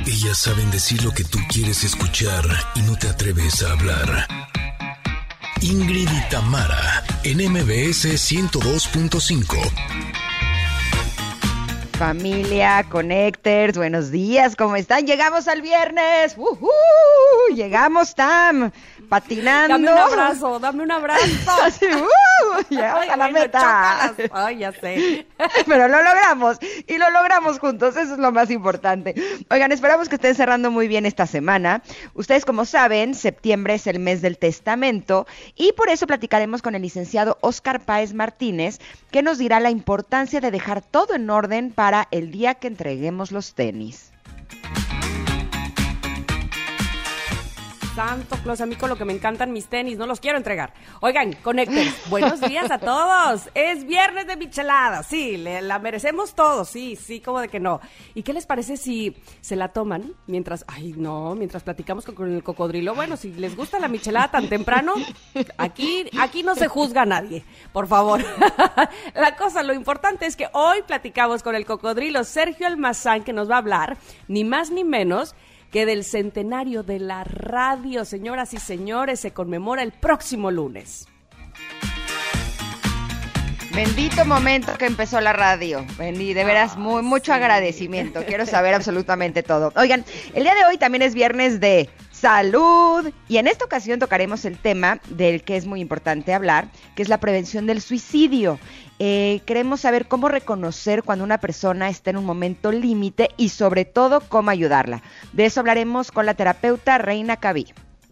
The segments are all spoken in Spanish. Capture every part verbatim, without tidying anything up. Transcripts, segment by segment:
Ellas saben decir lo que tú quieres escuchar y no te atreves a hablar. Ingrid y Tamara, en M B S ciento dos punto cinco. Familia, Connectors, buenos días, ¿cómo están? Llegamos al viernes, ¡uh-huh! Llegamos, Tam, patinando. Dame un abrazo, dame un abrazo. Así, uh, llegamos Ay, a la bueno, meta. chócalas. Ay, ya sé. Pero lo logramos, y lo logramos juntos, eso es lo más importante. Oigan, esperamos que estén cerrando muy bien esta semana. Ustedes, como saben, septiembre es el mes del testamento, y por eso platicaremos con el licenciado Óscar Páez Martínez, que nos dirá la importancia de dejar todo en orden para para el día que entreguemos los tenis. Santo Claus, a mí con lo que me encantan mis tenis, no los quiero entregar. Oigan, Connectors, buenos días a todos. Es viernes de michelada, sí, le, la merecemos todos, sí, sí, como de que no. ¿Y qué les parece si se la toman mientras, ay no, mientras platicamos con, con el cocodrilo? Bueno, si les gusta la michelada tan temprano, aquí, aquí no se juzga a nadie, por favor. La cosa, lo importante es que hoy platicamos con el cocodrilo Sergio Almazán, que nos va a hablar, ni más ni menos, que del centenario de la radio. Señoras y señores, se conmemora el próximo lunes. Bendito momento que empezó la radio. Bendí, de veras, muy, mucho sí. agradecimiento. Quiero saber absolutamente todo. Oigan, el día de hoy también es viernes de salud. Y en esta ocasión tocaremos el tema del que es muy importante hablar, que es la prevención del suicidio. Eh, queremos saber cómo reconocer cuando una persona está en un momento límite y sobre todo cómo ayudarla. De eso hablaremos con la terapeuta Reina Cabí.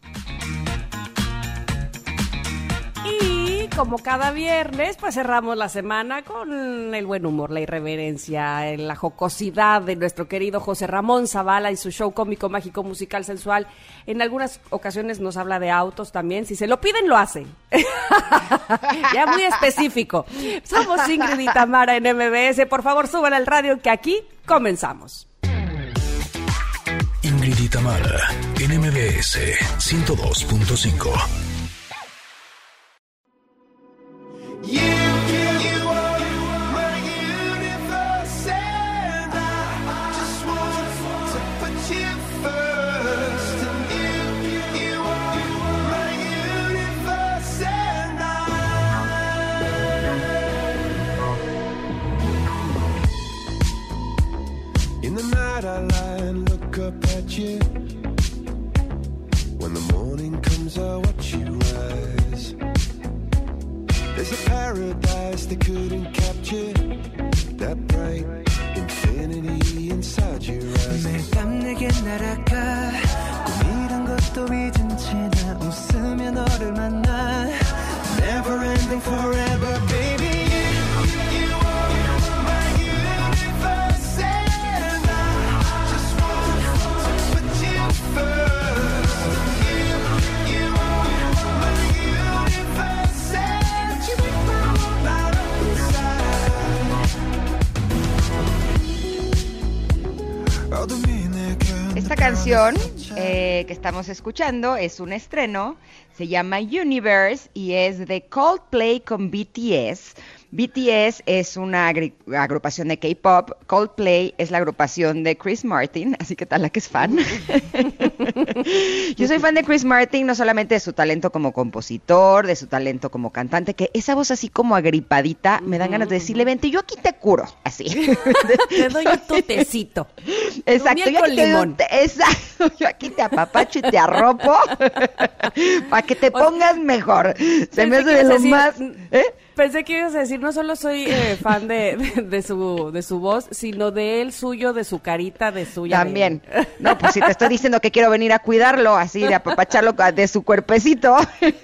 Y como cada viernes, pues cerramos la semana con el buen humor, la irreverencia, la jocosidad de nuestro querido José Ramón Zavala y su show cómico, mágico, musical, sensual. En algunas ocasiones nos habla de autos también. Si se lo piden, lo hacen. Ya muy específico. Somos Ingrid y Tamara en M B S. Por favor, suban al radio que aquí comenzamos. Ingrid y Tamara en M B S ciento dos punto cinco. You, you are my universe, and I just want to put you first. And you, you are my universe, and I. In the night I lie and look up at you. When the morning comes I watch you rise. There's a paradise they couldn't capture, that bright infinity inside your eyes. 매일 밤 내게 날아가 꿈이란 것도 잊은 채 나 웃으며 너를 만나. Never ending forever, baby. You, you are my universe, and I just want to put you first. Esta canción eh, que estamos escuchando es un estreno, se llama Universe y es de Coldplay con B T S. B T S es una agri- agrupación de K-pop, Coldplay es la agrupación de Chris Martin, así que tal la que es fan. Yo soy fan de Chris Martin, no solamente de su talento como compositor, de su talento como cantante, que esa voz así como agripadita, me dan ganas de decirle, vente, yo aquí te curo, así. Te doy un tutecito. Exacto, yo aquí, te doy un te- exacto, yo aquí te apapacho y te arropo para que te pongas mejor. Se me hace de lo más... ¿eh? Pensé que ibas a decir, no solo soy eh, fan de, de, de su de su voz, sino de él, suyo, de su carita, de suya. También. De... No, pues si te estoy diciendo que quiero venir a cuidarlo, así, de apapacharlo de su cuerpecito.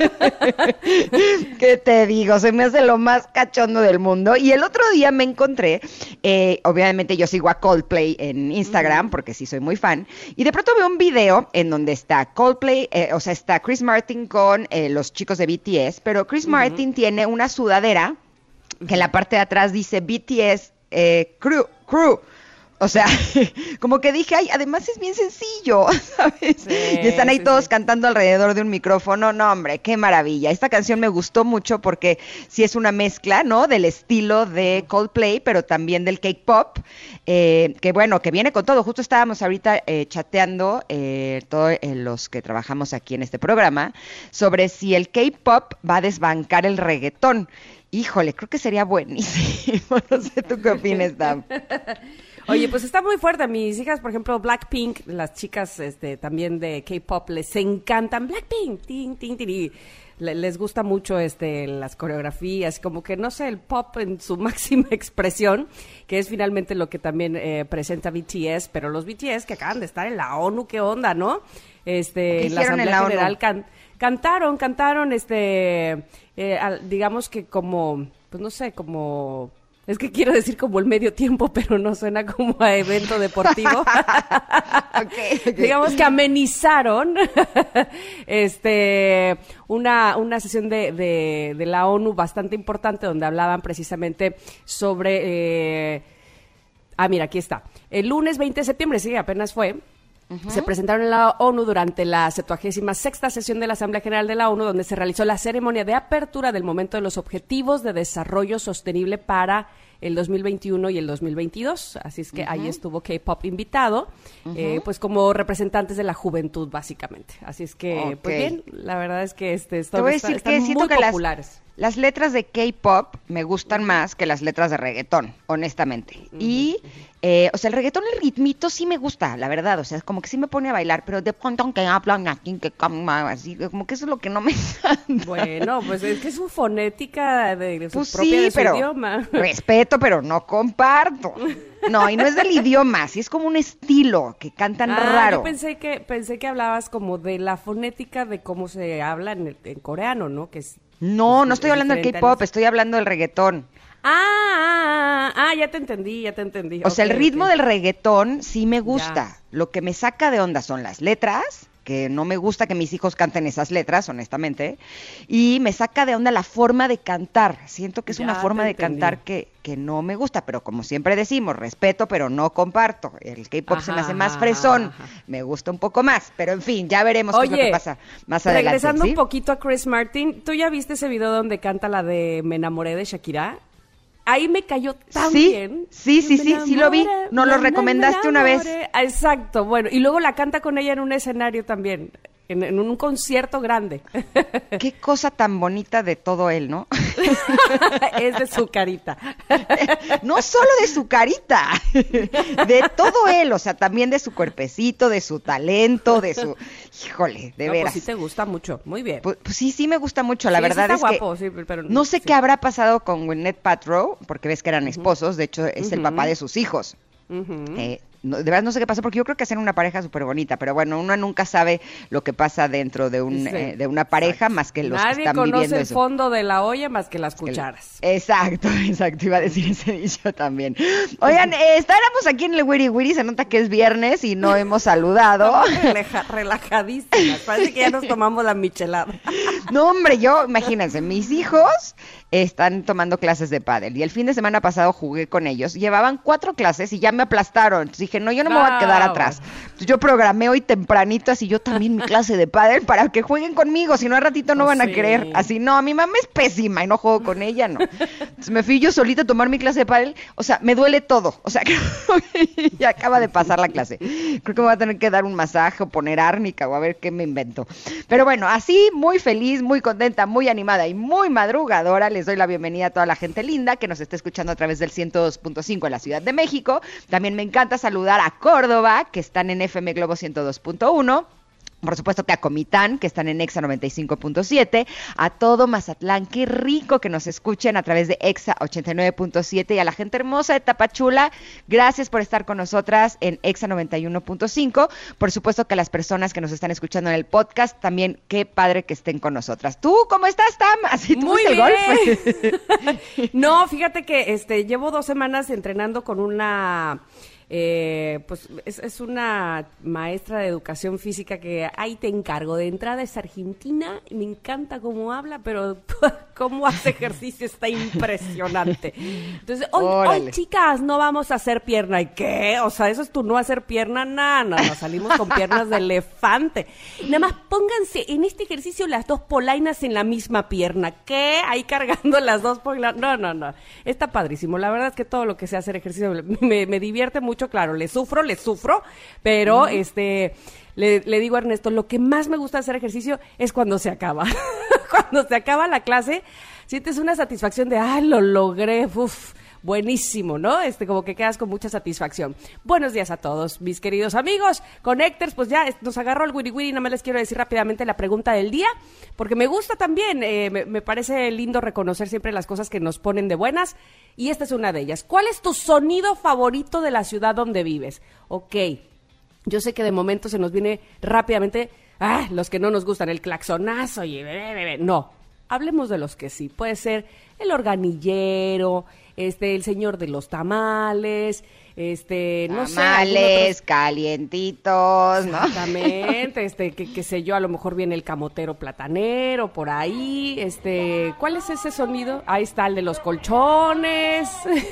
¿Qué te digo? Se me hace lo más cachondo del mundo. Y el otro día me encontré, eh, obviamente yo sigo a Coldplay en Instagram, mm. porque sí soy muy fan, y de pronto veo un video en donde está Coldplay, eh, o sea, está Chris Martin con eh, los chicos de B T S, pero Chris mm-hmm. Martin tiene una sudadera que en la parte de atrás dice B T S eh, Crew, Crew, O sea, como que dije, ay, además es bien sencillo, ¿sabes? Sí, y están ahí sí, todos sí. cantando alrededor de un micrófono. No, hombre, qué maravilla. Esta canción me gustó mucho porque sí es una mezcla, ¿no? Del estilo de Coldplay, pero también del K-pop, eh, que bueno, que viene con todo. Justo estábamos ahorita eh, chateando, eh, todos eh, los que trabajamos aquí en este programa, sobre si el K-pop va a desbancar el reggaetón. Híjole, creo que sería buenísimo. No sé tú qué opinas, Tam. Oye, pues está muy fuerte. Mis hijas, por ejemplo, Blackpink, las chicas este, también de K-pop, les encantan Blackpink, tin, tin, tin, y le- les gusta mucho este, las coreografías, como que, no sé, el pop en su máxima expresión, que es finalmente lo que también eh, presenta B T S, pero los B T S que acaban de estar en la ONU, ¿qué onda, no? Este, ¿Qué en la hicieron en Asamblea la ONU? General can- cantaron, cantaron, este, eh, al- digamos que como, pues no sé, como... Es que quiero decir como el medio tiempo, pero no suena como a evento deportivo. Okay, ok. Digamos que amenizaron este una, una sesión de, de, de la ONU bastante importante donde hablaban precisamente sobre... Eh, ah, mira, aquí está. El lunes veinte de septiembre, sí, apenas fue. Uh-huh. Se presentaron en la ONU durante la septuagésima sexta sesión de la Asamblea General de la ONU, donde se realizó la ceremonia de apertura del momento de los Objetivos de Desarrollo Sostenible para el dos mil veintiuno y el dos mil veintidós. Así es que uh-huh. ahí estuvo K-pop invitado, uh-huh. eh, pues como representantes de la juventud, básicamente. Así es que, okay. pues bien, la verdad es que este, Te voy a decir está, que están siento muy que populares. Las... Las letras de K-pop me gustan más que las letras de reggaetón, honestamente. Uh-huh, y, uh-huh. eh, o sea, el reggaetón, el ritmito sí me gusta, la verdad. O sea, es como que sí me pone a bailar, pero de pronto que hablan aquí, que así, como que eso es lo que no me encanta. Bueno, pues es que es su fonética de, de su pues propia sí, de su pero idioma. Respeto, pero no comparto. No, y no es del idioma, sí es como un estilo que cantan ah, raro. Yo pensé que pensé que hablabas como de la fonética de cómo se habla en, en coreano, ¿no? Que es No, es, no estoy hablando del K-pop, estoy hablando del reggaetón. Ah, ah, ah, ah, ya te entendí, ya te entendí. O sea, okay, el ritmo okay. del reggaetón sí me gusta. Ya. Lo que me saca de onda son las letras, que no me gusta que mis hijos canten esas letras, honestamente. Y me saca de onda la forma de cantar. Siento que es Ya una forma de entendí. cantar que, que no me gusta, pero como siempre decimos, respeto, pero no comparto. El K-pop se me hace más fresón, ajá. me gusta un poco más, pero en fin, ya veremos Oye, qué es lo que pasa más adelante. Regresando ¿sí? un poquito a Chris Martin, ¿tú ya viste ese video donde canta la de Me enamoré de Shakira? Ahí me cayó tan sí, bien. Sí, sí, sí, sí lo vi. Nos lo recomendaste una vez. Exacto, bueno, y luego la canta con ella en un escenario también, en, en un concierto grande. Qué cosa tan bonita de todo él, ¿no? Es de su carita. No solo de su carita, de todo él, o sea, también de su cuerpecito, de su talento, de su... Híjole, de no, veras. Pues sí te gusta mucho, muy bien. Pues, pues sí, sí me gusta mucho, la sí, verdad sí está es guapo, que sí, pero, no sé sí. qué habrá pasado con Gwyneth Paltrow, porque ves que eran esposos, de hecho es uh-huh. el papá de sus hijos. Uh-huh. Eh, no, de verdad no sé qué pasó, porque yo creo que hacen una pareja súper bonita, pero bueno, uno nunca sabe lo que pasa dentro de un sí. eh, de una pareja, exacto. Más que los Nadie que están viviendo eso. Nadie conoce el fondo de la olla más que las cucharas. El, exacto, exacto, iba a decir ese dicho también. Oigan, eh, estábamos aquí en el Wiri Wiri, se nota que es viernes y no hemos saludado. Relaja, relajadísimas, parece que ya nos tomamos la michelada. No, hombre, yo, imagínense, mis hijos están tomando clases de pádel y el fin de semana pasado jugué con ellos, llevaban cuatro clases y ya me aplastaron, entonces dije, no, yo no me voy a quedar atrás, entonces yo programé hoy tempranito así yo también mi clase de pádel para que jueguen conmigo, si no al ratito no oh, van a sí. querer, así no, mi mamá es pésima y no juego con ella, no, entonces me fui yo solita a tomar mi clase de pádel, o sea, me duele todo, o sea, ya acaba de pasar la clase, creo que me voy a tener que dar un masaje o poner árnica o a ver qué me invento, pero bueno, así muy feliz, muy contenta, muy animada y muy madrugadora, les doy la bienvenida a toda la gente linda que nos está escuchando a través del ciento dos punto cinco en la Ciudad de México. También me encanta saludar a Córdoba, que están en F M Globo ciento dos punto uno. Por supuesto que a Comitán, que están en Exa noventa y cinco punto siete, a todo Mazatlán, qué rico que nos escuchen a través de Exa ochenta y nueve punto siete, y a la gente hermosa de Tapachula, gracias por estar con nosotras en Exa noventa y uno punto cinco. Por supuesto que a las personas que nos están escuchando en el podcast, también qué padre que estén con nosotras. ¿Tú cómo estás, Tam? ¿Así tú Muy el golf? No, fíjate que este llevo dos semanas entrenando con una... Eh, pues es, es una maestra de educación física que ahí te encargo. De entrada es argentina, me encanta cómo habla, pero cómo hace ejercicio está impresionante. Entonces, hoy, hoy chicas, no vamos a hacer pierna. ¿Y qué? O sea, eso es tu no hacer pierna, nada, no, no, salimos con piernas de elefante. Nada más pónganse en este ejercicio las dos polainas en la misma pierna. ¿Qué? Ahí cargando las dos polainas. No, no, no. Está padrísimo. La verdad es que todo lo que sea hacer ejercicio me, me divierte mucho, claro. Le sufro, le sufro, pero mm. este... Le, le digo a Ernesto, lo que más me gusta hacer ejercicio es cuando se acaba. Cuando se acaba la clase, sientes una satisfacción de, ah, lo logré, uf, buenísimo, ¿no? Este, como que quedas con mucha satisfacción. Buenos días a todos, mis queridos amigos. Connectors, pues ya nos agarró el wiri wiri, nada más les quiero decir rápidamente la pregunta del día, porque me gusta también, eh, me, me parece lindo reconocer siempre las cosas que nos ponen de buenas, y esta es una de ellas. ¿Cuál es tu sonido favorito de la ciudad donde vives? Ok. Yo sé que de momento se nos viene rápidamente, ah, los que no nos gustan, el claxonazo y no, hablemos de los que sí. Puede ser el organillero, este, el señor de los tamales, este, no tamales, sé. Tamales, calientitos, ¿no? Exactamente, este, que, que sé yo, a lo mejor viene el camotero platanero por ahí, este, ¿cuál es ese sonido? Ahí está el de los colchones.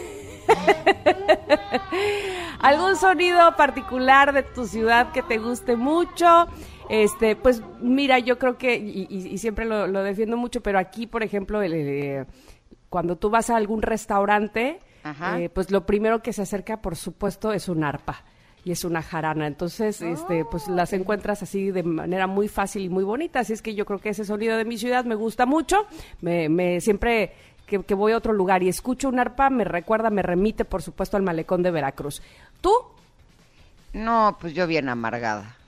¿Algún sonido particular de tu ciudad que te guste mucho? Este, pues mira, yo creo que, y, y, y siempre lo, lo defiendo mucho, pero aquí, por ejemplo, el, el, cuando tú vas a algún restaurante, eh, pues lo primero que se acerca, por supuesto, es un arpa y es una jarana. Entonces, oh, este, pues las encuentras así de manera muy fácil y muy bonita. Así es que yo creo que ese sonido de mi ciudad me gusta mucho. Me, me siempre que, que voy a otro lugar y escucho un arpa, me recuerda, me remite, por supuesto, al malecón de Veracruz. ¿Tú? No, pues yo bien amargada.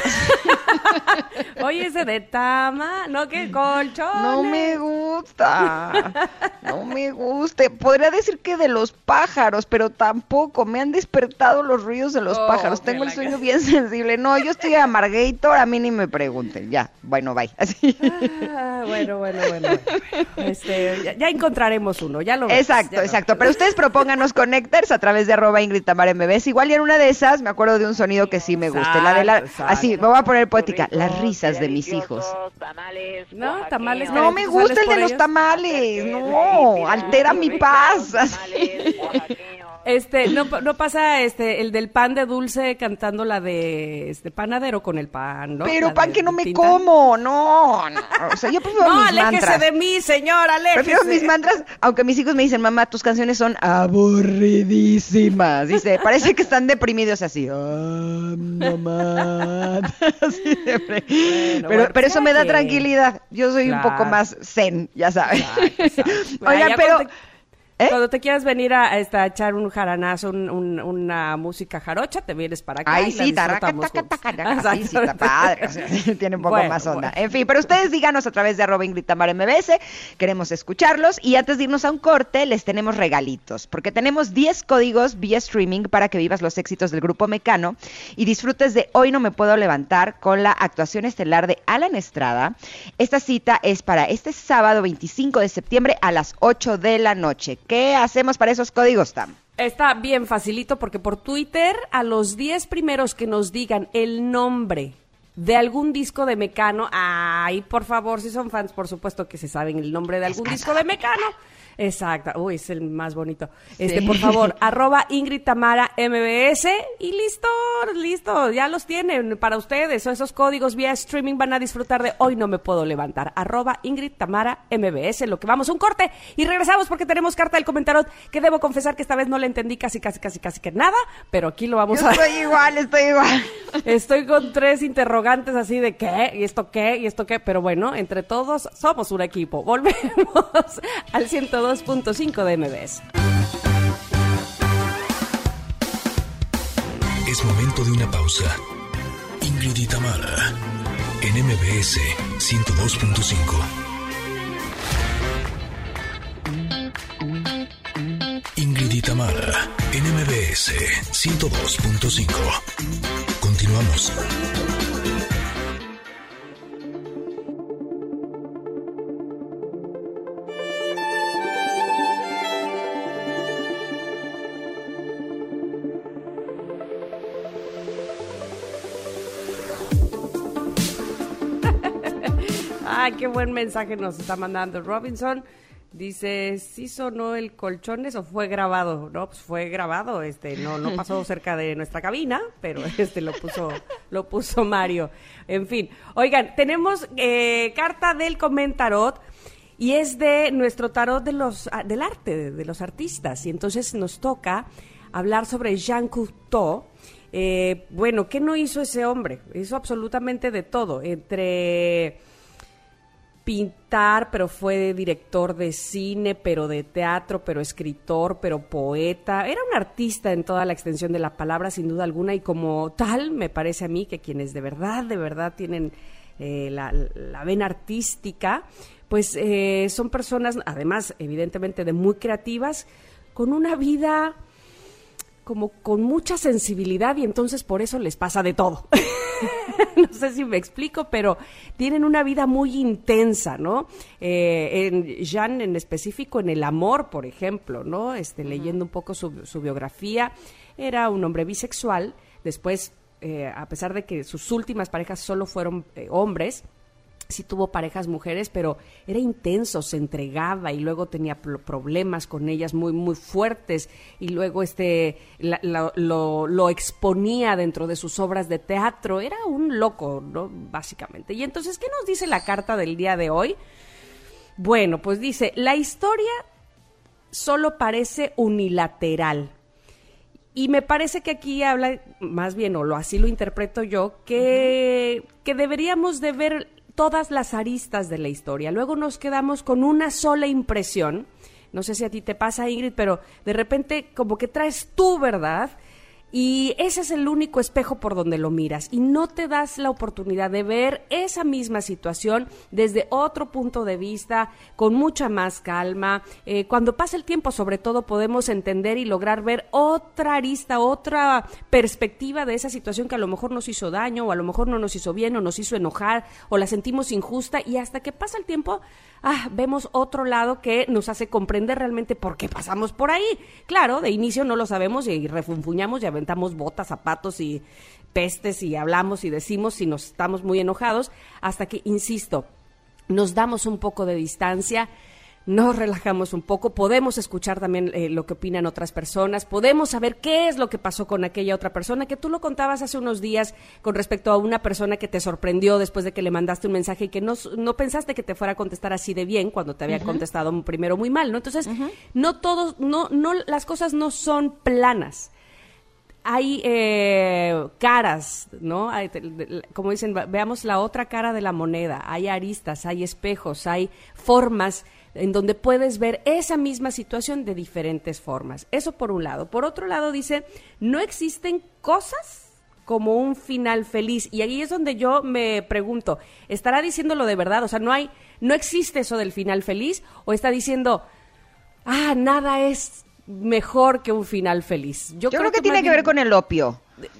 Oye, ese de tama, ¿no? ¿Qué colchones? No me gusta, no me gusta. Podría decir que de los pájaros, pero tampoco. Me han despertado los ruidos de los oh, pájaros. Tengo el sueño que... bien sensible. No, yo estoy amargator, a mí ni me pregunten. Ya, bueno, bye. Así. Ah, bueno, bueno, bueno. bueno. Este, ya, ya encontraremos uno, ya lo ves. Exacto, ya exacto. Lo... Pero ustedes propónganos connectors a través de arroba Ingrid Tamara M B S. Igual y en una de esas me acuerdo de un sonido que sí me gusta. La de la, así, me voy a poner poética. Las risas de mis hijos. Tamales, no, tamales. No me gusta el de los tamales. No, altera mi paz. Este, no, no pasa este el del pan de dulce cantando la de este panadero con el pan, ¿no? Pero la pan de, que no me tinta. como, no, no. O sea, yo prefiero no, mis aléjese mantras. de mí, señor, aléjese. Prefiero mis mantras, aunque mis hijos me dicen, mamá, tus canciones son aburridísimas. Dice, parece que están deprimidos así. Ah, mamá. Así de pre... bueno, pero, bueno, pero eso me da que... tranquilidad. Yo soy claro. un poco más zen, ya sabes. Exacto, exacto. Oigan, pero... Te... ¿Eh? Cuando te quieras venir a, a, a echar un jaranazo, un, un, una música jarocha, te vienes para acá. Ay, y sí, taraca, taca, taca, taca, sí, sí, está padre. O sea, tiene un poco bueno, más onda. Bueno. En fin, pero ustedes díganos a través de arroba Ingrid Tamara M B S, queremos escucharlos. Y antes de irnos a un corte, les tenemos regalitos, porque tenemos diez códigos vía streaming para que vivas los éxitos del Grupo Mecano y disfrutes de Hoy No Me Puedo Levantar con la actuación estelar de Alan Estrada. Esta cita es para este sábado veinticinco de septiembre a las ocho de la noche. ¿Qué hacemos para esos códigos, Tam? Está bien facilito porque por Twitter a los diez primeros que nos digan el nombre de algún disco de Mecano, ay, por favor, si son fans, por supuesto que se saben el nombre de algún disco de Mecano. Exacto, uy, es el más bonito. Este, sí. Por favor, arroba Ingrid Tamara M B S y listo, listo, ya los tienen para ustedes. Esos códigos vía streaming van a disfrutar de Hoy No Me Puedo Levantar. Arroba Ingrid Tamara M B S, lo que vamos un corte y regresamos porque tenemos carta del comentario que debo confesar que esta vez no la entendí casi, casi, casi, casi que nada, pero aquí lo vamos Yo a... Estoy igual, estoy igual. Estoy con tres interrogantes así de qué, y esto qué, y esto qué, pero bueno, entre todos somos un equipo. Volvemos al ciento dos punto cinco de M B S. Es momento de una pausa. Ingrid y Tamara en M B S ciento dos punto cinco. Ingrid y Tamara en M B S ciento dos punto cinco. Continuamos. Ay, qué buen mensaje nos está mandando Robinson. Dice, ¿sí sonó el colchones o fue grabado? No, pues fue grabado, este, no, no pasó cerca de nuestra cabina, pero este lo puso, lo puso Mario. En fin, oigan, tenemos eh, carta del Comentarot y es de nuestro tarot de los, del arte, de, de los artistas. Y entonces nos toca hablar sobre Jean Cocteau. Eh, bueno, ¿qué no hizo ese hombre? Hizo absolutamente de todo, entre pintar, pero fue director de cine, pero de teatro, pero escritor, pero poeta. Era un artista en toda la extensión de la palabra, sin duda alguna, y como tal, me parece a mí que quienes de verdad, de verdad tienen eh, la, la vena artística, pues eh, son personas, además, evidentemente, de muy creativas, con una vida como con mucha sensibilidad y entonces por eso les pasa de todo. No sé si me explico, pero tienen una vida muy intensa, ¿no? Eh, en Jean en específico, en el amor, por ejemplo, ¿no? Este, uh-huh. Leyendo un poco su, su biografía, era un hombre bisexual, después, eh, a pesar de que sus últimas parejas solo fueron eh, hombres, sí tuvo parejas mujeres, pero era intenso, se entregaba y luego tenía problemas con ellas muy, muy fuertes y luego este la, la, lo, lo exponía dentro de sus obras de teatro. Era un loco, ¿no? Básicamente. Y entonces, ¿qué nos dice la carta del día de hoy? Bueno, pues dice, la historia solo parece unilateral. Y me parece que aquí habla, más bien, o lo así lo interpreto yo, que, uh-huh. que deberíamos de ver todas las aristas de la historia. Luego nos quedamos con una sola impresión. No sé si a ti te pasa, Ingrid, pero de repente como que traes tu verdad y ese es el único espejo por donde lo miras y no te das la oportunidad de ver esa misma situación desde otro punto de vista, con mucha más calma. Eh, cuando pasa el tiempo, sobre todo, podemos entender y lograr ver otra arista, otra perspectiva de esa situación que a lo mejor nos hizo daño o a lo mejor no nos hizo bien o nos hizo enojar o la sentimos injusta y hasta que pasa el tiempo, ah, vemos otro lado que nos hace comprender realmente por qué pasamos por ahí. Claro, de inicio no lo sabemos y refunfuñamos y aventamos botas, zapatos y pestes y hablamos y decimos y nos estamos muy enojados hasta que, insisto, nos damos un poco de distancia, nos relajamos un poco, podemos escuchar también eh, lo que opinan otras personas, podemos saber qué es lo que pasó con aquella otra persona, que tú lo contabas hace unos días con respecto a una persona que te sorprendió después de que le mandaste un mensaje y que no, no pensaste que te fuera a contestar así de bien cuando te había uh-huh. contestado primero muy mal, ¿no? Entonces, uh-huh. no todos, no, no, las cosas no son planas. Hay eh, caras, ¿no? Hay, como dicen, veamos la otra cara de la moneda. Hay aristas, hay espejos, hay formas en donde puedes ver esa misma situación de diferentes formas. Eso por un lado. Por otro lado dice, no existen cosas como un final feliz. Y ahí es donde yo me pregunto, ¿estará diciéndolo de verdad? O sea, no hay, no existe eso del final feliz, o está diciendo, ah, nada es mejor que un final feliz. Yo, Yo creo, creo que, que tiene que bien... ver con el opio.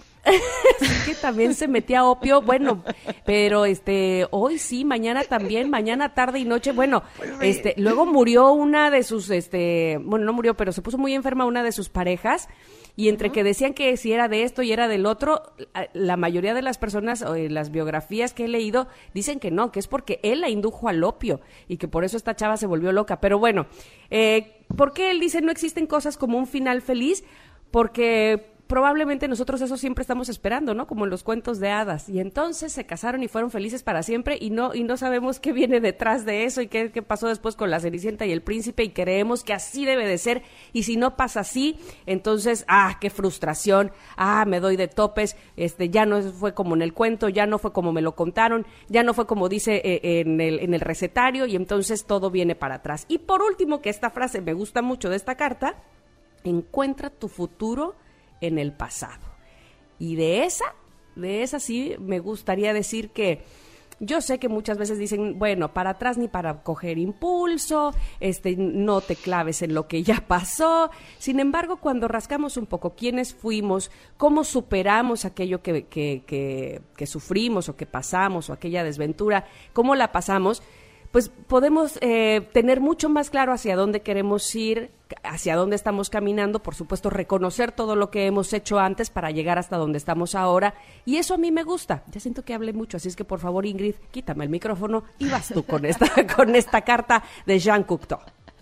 Sí, que también se metía opio, bueno, pero este, hoy sí, mañana también, mañana, tarde y noche, bueno, este, luego murió una de sus, este, bueno, no murió, pero se puso muy enferma una de sus parejas, y entre uh-huh. que decían que si era de esto y era del otro, la mayoría de las personas, o en las biografías que he leído, dicen que no, que es porque él la indujo al opio, y que por eso esta chava se volvió loca, pero bueno, eh, ¿por qué él dice no existen cosas como un final feliz? Porque probablemente nosotros eso siempre estamos esperando, ¿no? Como en los cuentos de hadas. Y entonces se casaron y fueron felices para siempre y no y no sabemos qué viene detrás de eso y qué, qué pasó después con la Cenicienta y el príncipe y creemos que así debe de ser. Y si no pasa así, entonces, ah, qué frustración, ah, me doy de topes, este, ya no fue como en el cuento, ya no fue como me lo contaron, ya no fue como dice eh, en, el, en el recetario y entonces todo viene para atrás. Y por último, que esta frase me gusta mucho de esta carta, encuentra tu futuro en el pasado. Y de esa, de esa sí me gustaría decir que yo sé que muchas veces dicen, bueno, para atrás ni para coger impulso, este, no te claves en lo que ya pasó. Sin embargo, cuando rascamos un poco quiénes fuimos, cómo superamos aquello que, que, que, que sufrimos o que pasamos o aquella desventura, cómo la pasamos, pues podemos eh, tener mucho más claro hacia dónde queremos ir, hacia dónde estamos caminando, por supuesto reconocer todo lo que hemos hecho antes para llegar hasta donde estamos ahora, y eso a mí me gusta. Ya siento que hablé mucho, así es que por favor, Ingrid, quítame el micrófono y vas tú con esta, con esta carta de Jean Cocteau.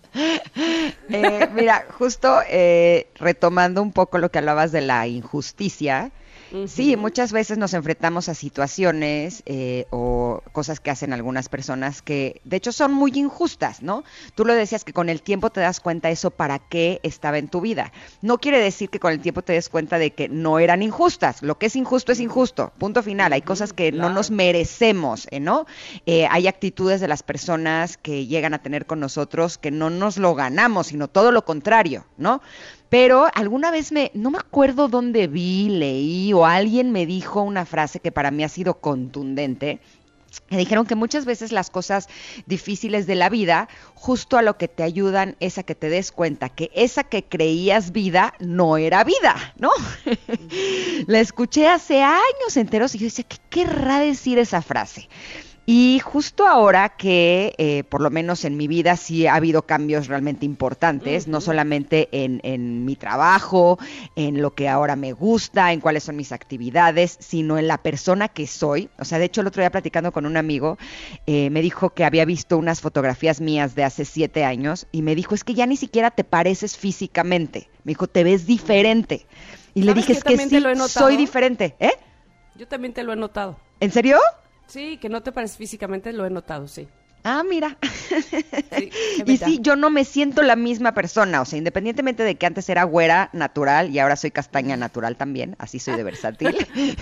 Eh, mira, justo eh, retomando un poco lo que hablabas de la injusticia, uh-huh. Sí, muchas veces nos enfrentamos a situaciones eh, o cosas que hacen algunas personas que de hecho son muy injustas, ¿no? Tú lo decías que con el tiempo te das cuenta eso para qué estaba en tu vida. No quiere decir que con el tiempo te des cuenta de que no eran injustas. Lo que es injusto es injusto, punto final. Hay cosas que claro. no nos merecemos, ¿eh, ¿no? Eh, hay actitudes de las personas que llegan a tener con nosotros que no nos lo ganamos, sino todo lo contrario, ¿no? Pero alguna vez me, no me acuerdo dónde vi, leí o alguien me dijo una frase que para mí ha sido contundente. Me dijeron que muchas veces las cosas difíciles de la vida, justo a lo que te ayudan es a que te des cuenta que esa que creías vida no era vida, ¿no? La escuché hace años enteros y yo decía, ¿qué querrá decir esa frase? Y justo ahora que, eh, por lo menos en mi vida, sí ha habido cambios realmente importantes, uh-huh. no solamente en, en mi trabajo, en lo que ahora me gusta, en cuáles son mis actividades, sino en la persona que soy. O sea, de hecho, el otro día platicando con un amigo, eh, me dijo que había visto unas fotografías mías de hace siete años y me dijo, es que ya ni siquiera te pareces físicamente. Me dijo, te ves diferente. Y le dije, es que sí, soy diferente. ¿Eh? Yo también te lo he notado. ¿En serio? Sí, que no te pareces físicamente, lo he notado, sí. Ah, mira. Sí, y sí, yo no me siento la misma persona, o sea, independientemente de que antes era güera natural y ahora soy castaña natural también, así soy de versátil.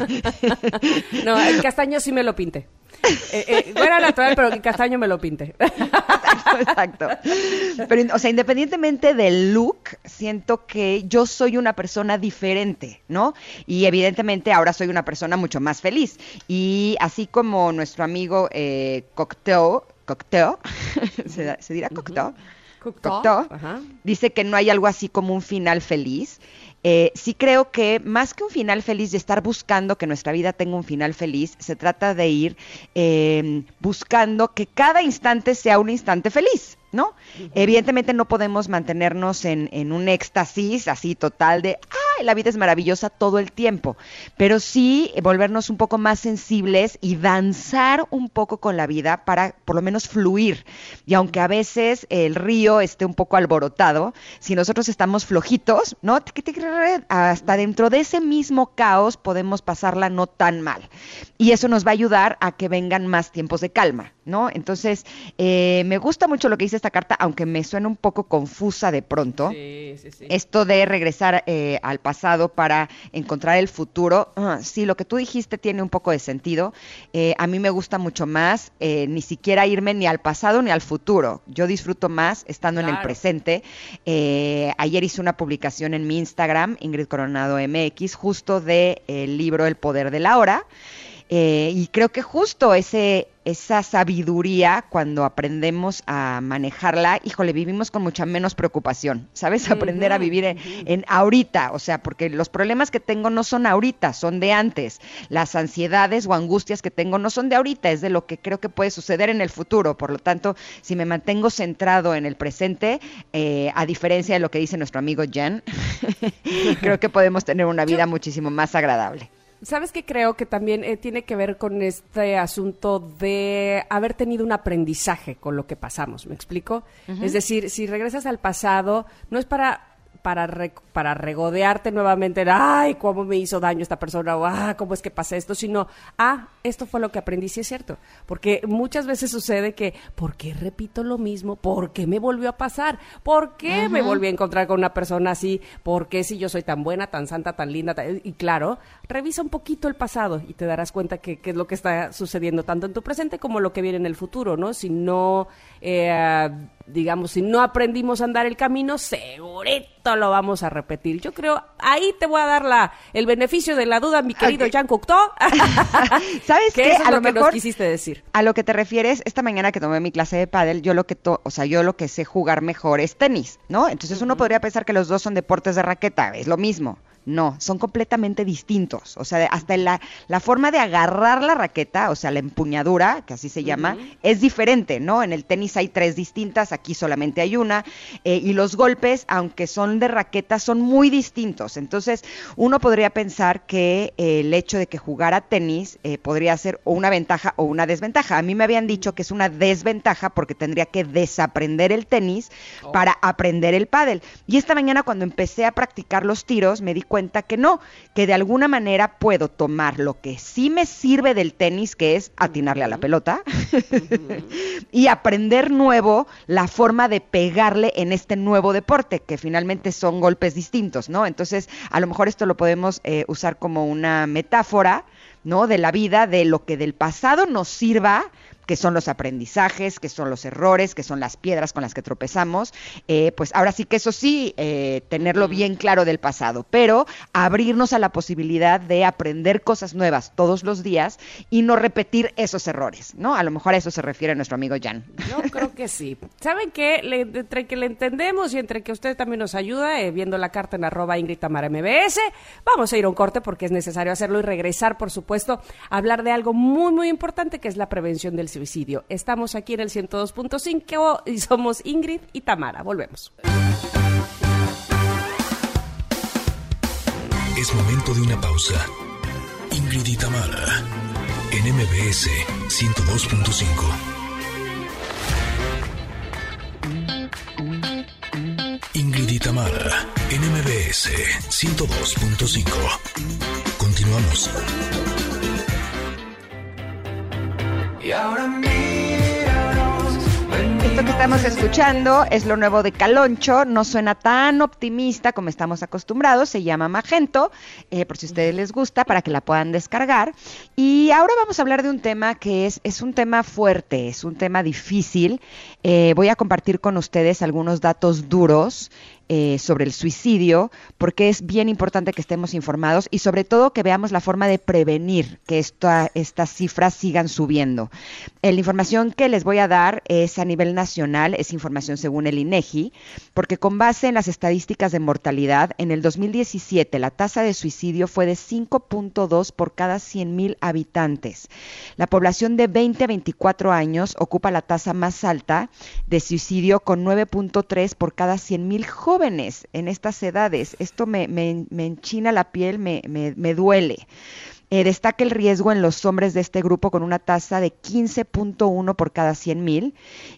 No, el castaño sí me lo pinté. Eh, eh, güera natural, pero el castaño me lo pinté. Exacto, exacto. Pero, o sea, independientemente del look, siento que yo soy una persona diferente, ¿no? Y evidentemente ahora soy una persona mucho más feliz. Y así como nuestro amigo eh, Cocteau, Cocteau, ¿se, ¿se dirá Cocteau? Uh-huh. Cocteau, Cocteau dice que no hay algo así como un final feliz. Eh, sí creo que más que un final feliz, de estar buscando que nuestra vida tenga un final feliz, se trata de ir eh, buscando que cada instante sea un instante feliz, ¿no? Uh-huh. Evidentemente no podemos mantenernos en, en un éxtasis así total de ¡ay, la vida es maravillosa todo el tiempo! Pero sí volvernos un poco más sensibles y danzar un poco con la vida para por lo menos fluir. Y aunque a veces el río esté un poco alborotado, si nosotros estamos flojitos, ¿no? Hasta dentro de ese mismo caos podemos pasarla no tan mal. Y eso nos va a ayudar a que vengan más tiempos de calma, ¿no? Entonces, eh, me gusta mucho lo que dice esta carta, aunque me suena un poco confusa de pronto. Sí, sí, sí. Esto de regresar eh, al pasado para encontrar el futuro. Uh, sí, lo que tú dijiste tiene un poco de sentido. Eh, a mí me gusta mucho más eh, ni siquiera irme ni al pasado ni al futuro. Yo disfruto más estando claro. en el presente. Eh, ayer hice una publicación en mi Instagram, Ingrid Coronado M X, justo del de, libro El Poder de la Hora. Eh, y creo que justo ese, esa sabiduría, cuando aprendemos a manejarla, híjole, vivimos con mucha menos preocupación, ¿sabes? Aprender uh-huh, a vivir en, uh-huh. en ahorita, o sea, porque los problemas que tengo no son ahorita, son de antes. Las ansiedades o angustias que tengo no son de ahorita, es de lo que creo que puede suceder en el futuro. Por lo tanto, si me mantengo centrado en el presente, eh, a diferencia de lo que dice nuestro amigo Jen, creo que podemos tener una vida Yo... muchísimo más agradable. ¿Sabes qué? Creo que también eh, tiene que ver con este asunto de haber tenido un aprendizaje con lo que pasamos, ¿me explico? Uh-huh. Es decir, si regresas al pasado, no es para para re, para regodearte nuevamente, ay, cómo me hizo daño esta persona, o ah, cómo es que pasé esto, sino, ah, esto fue lo que aprendí, sí es cierto. Porque muchas veces sucede que, ¿por qué repito lo mismo? ¿Por qué me volvió a pasar? ¿Por qué uh-huh. me volví a encontrar con una persona así? ¿Por qué si yo soy tan buena, tan santa, tan linda? Tan... Y claro, revisa un poquito el pasado y te darás cuenta que, que es lo que está sucediendo tanto en tu presente como lo que viene en el futuro, ¿no? Si no, eh, digamos, si no aprendimos a andar el camino, segurito lo vamos a repetir. Yo creo, ahí te voy a dar la el beneficio de la duda, mi querido okay. Jean Cocteau. ¿Sabes qué? Que eso es a lo, lo que mejor, nos quisiste decir. A lo que te refieres, esta mañana que tomé mi clase de pádel, yo lo que to, o sea, yo lo que sé jugar mejor es tenis, ¿no? Entonces uh-huh. uno podría pensar que los dos son deportes de raqueta, es lo mismo. No, son completamente distintos. O sea, hasta la, la forma de agarrar la raqueta, o sea, la empuñadura, que así se llama, uh-huh. es diferente, ¿no? En el tenis hay tres distintas, aquí solamente hay una. Eh, y los golpes, aunque son de raqueta, son muy distintos. Entonces, uno podría pensar que eh, el hecho de que jugara tenis eh, podría ser o una ventaja o una desventaja. A mí me habían dicho que es una desventaja porque tendría que desaprender el tenis oh. para aprender el pádel. Y esta mañana cuando empecé a practicar los tiros me di cuenta que no, que de alguna manera puedo tomar lo que sí me sirve del tenis, que es atinarle a la pelota, uh-huh. y aprender nuevo la forma de pegarle en este nuevo deporte, que finalmente son golpes distintos, ¿no? Entonces, a lo mejor esto lo podemos eh, usar como una metáfora, ¿no? De la vida, de lo que del pasado nos sirva, que son los aprendizajes, que son los errores, que son las piedras con las que tropezamos, eh, pues ahora sí que eso sí, eh, tenerlo bien claro del pasado, pero abrirnos a la posibilidad de aprender cosas nuevas todos los días y no repetir esos errores, ¿no? A lo mejor a eso se refiere nuestro amigo Jan. Yo creo que sí. ¿Saben qué? Le, entre que le entendemos y entre que usted también nos ayuda, eh, viendo la carta en arroba Ingrid Tamara M B S, vamos a ir a un corte porque es necesario hacerlo y regresar, por supuesto, a hablar de algo muy, muy importante, que es la prevención del suicidio. Estamos aquí en el ciento dos punto cinco y somos Ingrid y Tamara. Volvemos. Es momento de una pausa. Ingrid y Tamara en M B S ciento dos punto cinco. Ingrid y Tamara en M B S ciento dos punto cinco. Continuamos. Y ahora esto que estamos escuchando es lo nuevo de Caloncho, no suena tan optimista como estamos acostumbrados, se llama Magento, eh, por si a ustedes les gusta, para que la puedan descargar. Y ahora vamos a hablar de un tema que es, es un tema fuerte, es un tema difícil. Eh, voy a compartir con ustedes algunos datos duros Eh, sobre el suicidio, porque es bien importante que estemos informados y sobre todo que veamos la forma de prevenir que esta, estas cifras sigan subiendo. Eh, la información que les voy a dar es a nivel nacional, es información según el INEGI, porque con base en las estadísticas de mortalidad, en el dos mil diecisiete la tasa de suicidio fue de cinco punto dos por cada cien mil habitantes. La población de veinte a veinticuatro años ocupa la tasa más alta de suicidio con nueve punto tres por cada cien mil jóvenes en estas edades. Esto me, me, me enchina la piel, me, me, me duele. Eh, destaca el riesgo en los hombres de este grupo con una tasa de quince punto uno por cada cien mil,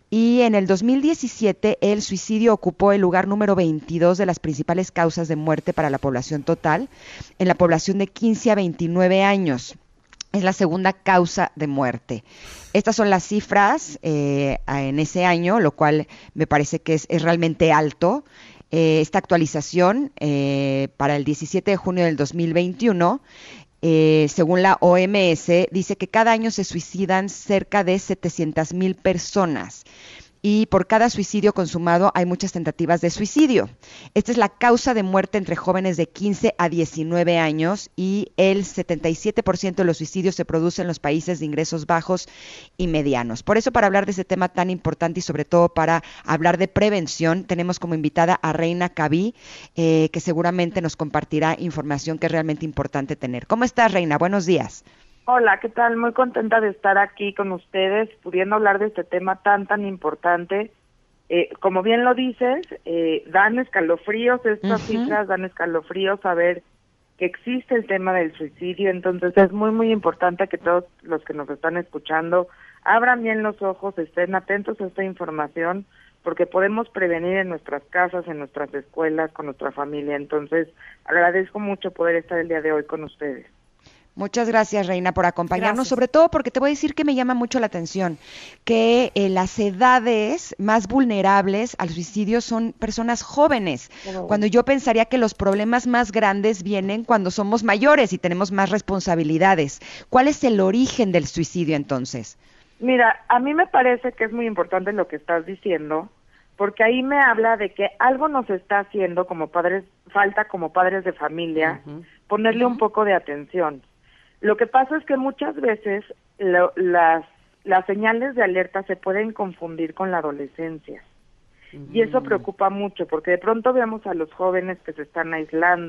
y en el dos mil diecisiete el suicidio ocupó el lugar número veintidós de las principales causas de muerte para la población total, en la población de quince a veintinueve años. Es la segunda causa de muerte. Estas son las cifras eh, en ese año, lo cual me parece que es, es realmente alto. Eh, esta actualización eh, para el diecisiete de junio del dos mil veintiuno, eh, según la O M S, dice que cada año se suicidan cerca de setecientas mil personas. Y por cada suicidio consumado hay muchas tentativas de suicidio. Esta es la causa de muerte entre jóvenes de quince a diecinueve años y el setenta y siete por ciento de los suicidios se producen en los países de ingresos bajos y medianos. Por eso, para hablar de este tema tan importante y sobre todo para hablar de prevención, tenemos como invitada a Reina Cabí, eh, que seguramente nos compartirá información que es realmente importante tener. ¿Cómo estás, Reina? Buenos días. Hola, ¿qué tal? Muy contenta de estar aquí con ustedes, pudiendo hablar de este tema tan, tan importante. Eh, como bien lo dices, eh, dan escalofríos estas uh-huh. cifras, dan escalofríos saber que existe el tema del suicidio. Entonces es muy, muy importante que todos los que nos están escuchando abran bien los ojos, estén atentos a esta información, porque podemos prevenir en nuestras casas, en nuestras escuelas, con nuestra familia. Entonces agradezco mucho poder estar el día de hoy con ustedes. Muchas gracias, Reina, por acompañarnos, Gracias. Sobre todo porque te voy a decir que me llama mucho la atención que eh, las edades más vulnerables al suicidio son personas jóvenes, oh. cuando yo pensaría que los problemas más grandes vienen cuando somos mayores y tenemos más responsabilidades. ¿Cuál es el origen del suicidio entonces? Mira, a mí me parece que es muy importante lo que estás diciendo, porque ahí me habla de que algo nos está haciendo como padres, falta como padres de familia, uh-huh. ponerle uh-huh. un poco de atención. Lo que pasa es que muchas veces lo, las, las señales de alerta se pueden confundir con la adolescencia. Uh-huh. Y eso preocupa mucho, porque de pronto vemos a los jóvenes que se están aislando,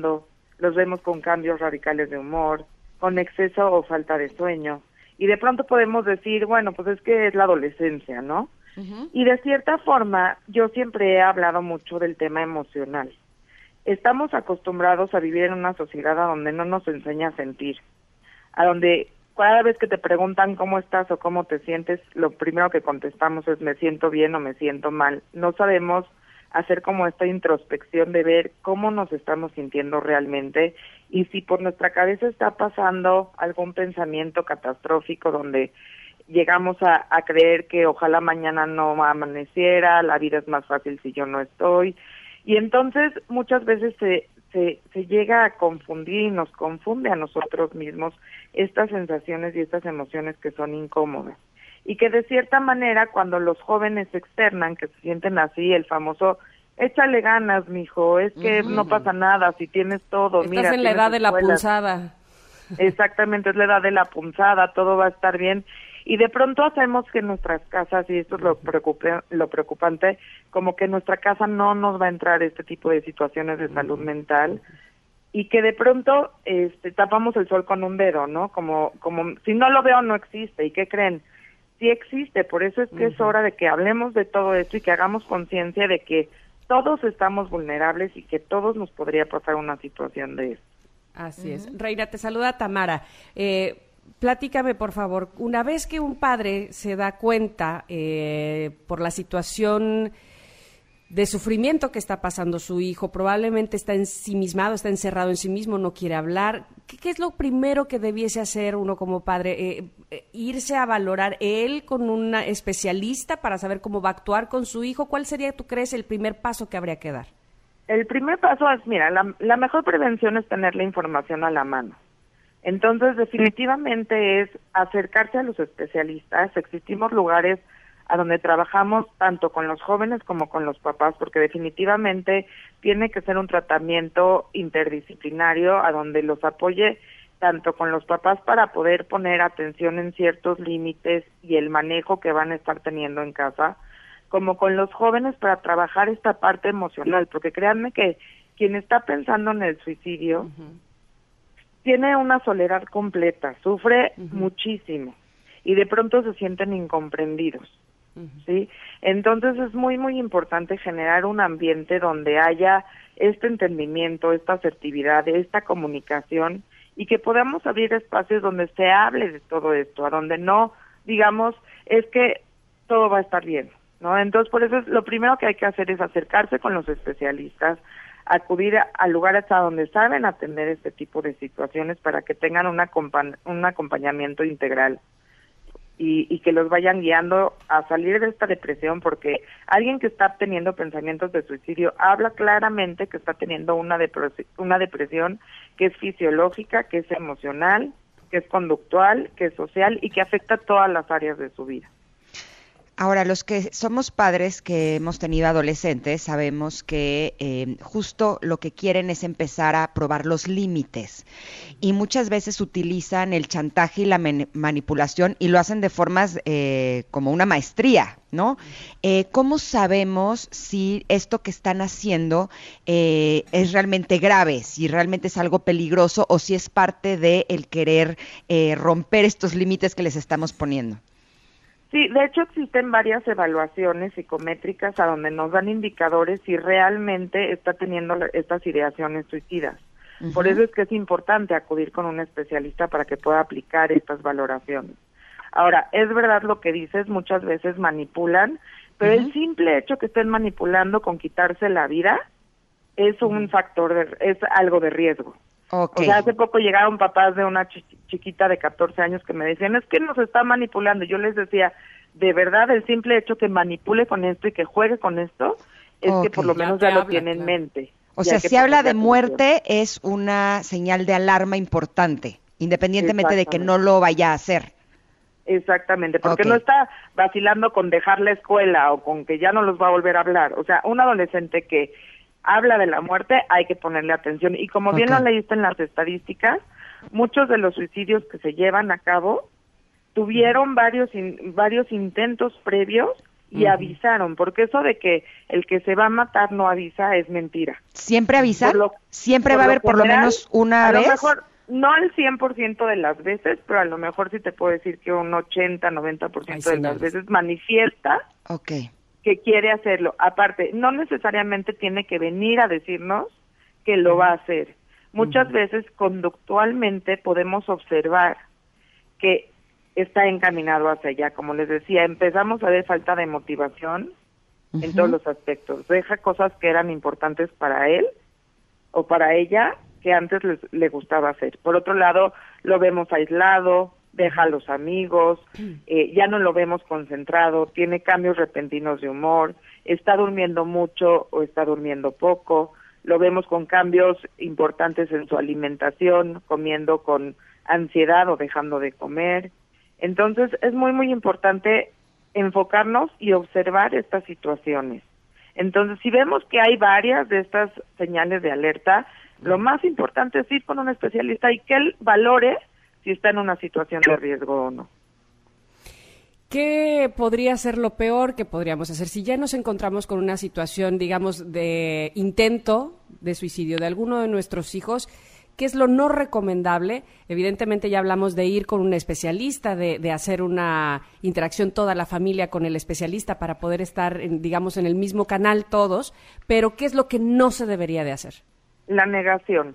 los vemos con cambios radicales de humor, con exceso o falta de sueño, y de pronto podemos decir, bueno, pues es que es la adolescencia, ¿no? Uh-huh. Y de cierta forma, yo siempre he hablado mucho del tema emocional. Estamos acostumbrados a vivir en una sociedad a donde no nos enseña a sentir, a donde cada vez que te preguntan cómo estás o cómo te sientes, lo primero que contestamos es me siento bien o me siento mal. No sabemos hacer como esta introspección de ver cómo nos estamos sintiendo realmente y si por nuestra cabeza está pasando algún pensamiento catastrófico donde llegamos a, a creer que ojalá mañana no amaneciera, la vida es más fácil si yo no estoy, y entonces muchas veces se, se, se llega a confundir y nos confunde a nosotros mismos estas sensaciones y estas emociones que son incómodas, y que de cierta manera cuando los jóvenes externan que se sienten así, el famoso échale ganas, mijo, es que uh-huh. no pasa nada, si tienes todo, estás mira, en la edad de la escuelas. punzada. Exactamente, es la edad de la punzada, todo va a estar bien. Y de pronto hacemos que nuestras casas, y esto es lo, preocupa, lo preocupante, como que en nuestra casa no nos va a entrar este tipo de situaciones de salud mental, y que de pronto este, tapamos el sol con un dedo, ¿no? Como, como si no lo veo no existe. ¿Y qué creen? Sí existe, por eso es que uh-huh. es hora de que hablemos de todo esto y que hagamos conciencia de que todos estamos vulnerables y que todos nos podría pasar una situación de esto. Así uh-huh. es. Reina, te saluda Tamara. Eh, platícame, por favor, una vez que un padre se da cuenta eh, por la situación de sufrimiento que está pasando su hijo, probablemente está ensimismado, está encerrado en sí mismo, no quiere hablar, ¿qué, qué es lo primero que debiese hacer uno como padre? Eh, eh, ¿Irse a valorar él con un especialista para saber cómo va a actuar con su hijo? ¿Cuál sería, tú crees, el primer paso que habría que dar? El primer paso es, mira, la, la mejor prevención es tener la información a la mano. Entonces, definitivamente es acercarse a los especialistas. Existimos lugares a donde trabajamos tanto con los jóvenes como con los papás, porque definitivamente tiene que ser un tratamiento interdisciplinario a donde los apoye tanto con los papás para poder poner atención en ciertos límites y el manejo que van a estar teniendo en casa, como con los jóvenes para trabajar esta parte emocional, porque créanme que quien está pensando en el suicidio uh-huh. tiene una soledad completa, sufre uh-huh. muchísimo y de pronto se sienten incomprendidos, uh-huh. ¿sí? Entonces es muy, muy importante generar un ambiente donde haya este entendimiento, esta asertividad, esta comunicación y que podamos abrir espacios donde se hable de todo esto, a donde no digamos es que todo va a estar bien, ¿no? Entonces, por eso es, lo primero que hay que hacer es acercarse con los especialistas, acudir a, a lugares a donde saben atender este tipo de situaciones para que tengan una compa- un acompañamiento integral y, y que los vayan guiando a salir de esta depresión, porque alguien que está teniendo pensamientos de suicidio habla claramente que está teniendo una, depres- una depresión que es fisiológica, que es emocional, que es conductual, que es social y que afecta todas las áreas de su vida. Ahora, los que somos padres que hemos tenido adolescentes, sabemos que eh, justo lo que quieren es empezar a probar los límites y muchas veces utilizan el chantaje y la man- manipulación y lo hacen de formas eh, como una maestría, ¿no? Eh, ¿Cómo sabemos si esto que están haciendo eh, es realmente grave, si realmente es algo peligroso o si es parte de el querer eh, romper estos límites que les estamos poniendo? Sí, de hecho existen varias evaluaciones psicométricas a donde nos dan indicadores si realmente está teniendo estas ideaciones suicidas. Uh-huh. Por eso es que es importante acudir con un especialista para que pueda aplicar estas valoraciones. Ahora, es verdad lo que dices, muchas veces manipulan, pero uh-huh. el simple hecho que estén manipulando con quitarse la vida es un uh-huh. factor, de, es algo de riesgo. Okay. O sea, hace poco llegaron papás de una ch- chiquita de catorce años que me decían, es que nos está manipulando. Yo les decía, de verdad, el simple hecho que manipule con esto y que juegue con esto, es okay. que por lo menos ya, ya lo habla, tiene en claro. mente. O sea, si habla de muerte, es una señal de alarma importante, independientemente de que no lo vaya a hacer. Exactamente, porque okay. no está vacilando con dejar la escuela o con que ya no los va a volver a hablar. O sea, un adolescente que habla de la muerte, hay que ponerle atención. Y como bien okay. lo leíste en las estadísticas, muchos de los suicidios que se llevan a cabo tuvieron varios in, varios intentos previos y Uh-huh. avisaron, porque eso de que el que se va a matar no avisa es mentira. ¿Siempre avisan? Por lo- ¿Siempre por va a lo haber por lo general, menos una a vez? lo mejor, no el cien por ciento de las veces, pero a lo mejor sí te puedo decir que un ochenta, noventa por ciento Hay de las señales. veces manifiesta Ok. que quiere hacerlo. Aparte, no necesariamente tiene que venir a decirnos que lo va a hacer. Muchas Ujú. veces conductualmente podemos observar que está encaminado hacia allá. Como les decía, empezamos a ver falta de motivación en Ujú. todos los aspectos. Deja cosas que eran importantes para él o para ella que antes les, le gustaba hacer. Por otro lado, lo vemos aislado, deja a los amigos, eh, ya no lo vemos concentrado, tiene cambios repentinos de humor, está durmiendo mucho o está durmiendo poco, lo vemos con cambios importantes en su alimentación, comiendo con ansiedad o dejando de comer. Entonces, es muy, muy importante enfocarnos y observar estas situaciones. Entonces, si vemos que hay varias de estas señales de alerta, lo más importante es ir con un especialista y que él valore si está en una situación de riesgo o no. ¿Qué podría ser lo peor que podríamos hacer si ya nos encontramos con una situación, digamos, de intento de suicidio de alguno de nuestros hijos? ¿Qué es lo no recomendable? Evidentemente ya hablamos de ir con un especialista, de, de hacer una interacción toda la familia con el especialista para poder estar, en, digamos, en el mismo canal todos, pero ¿qué es lo que no se debería de hacer? La negación.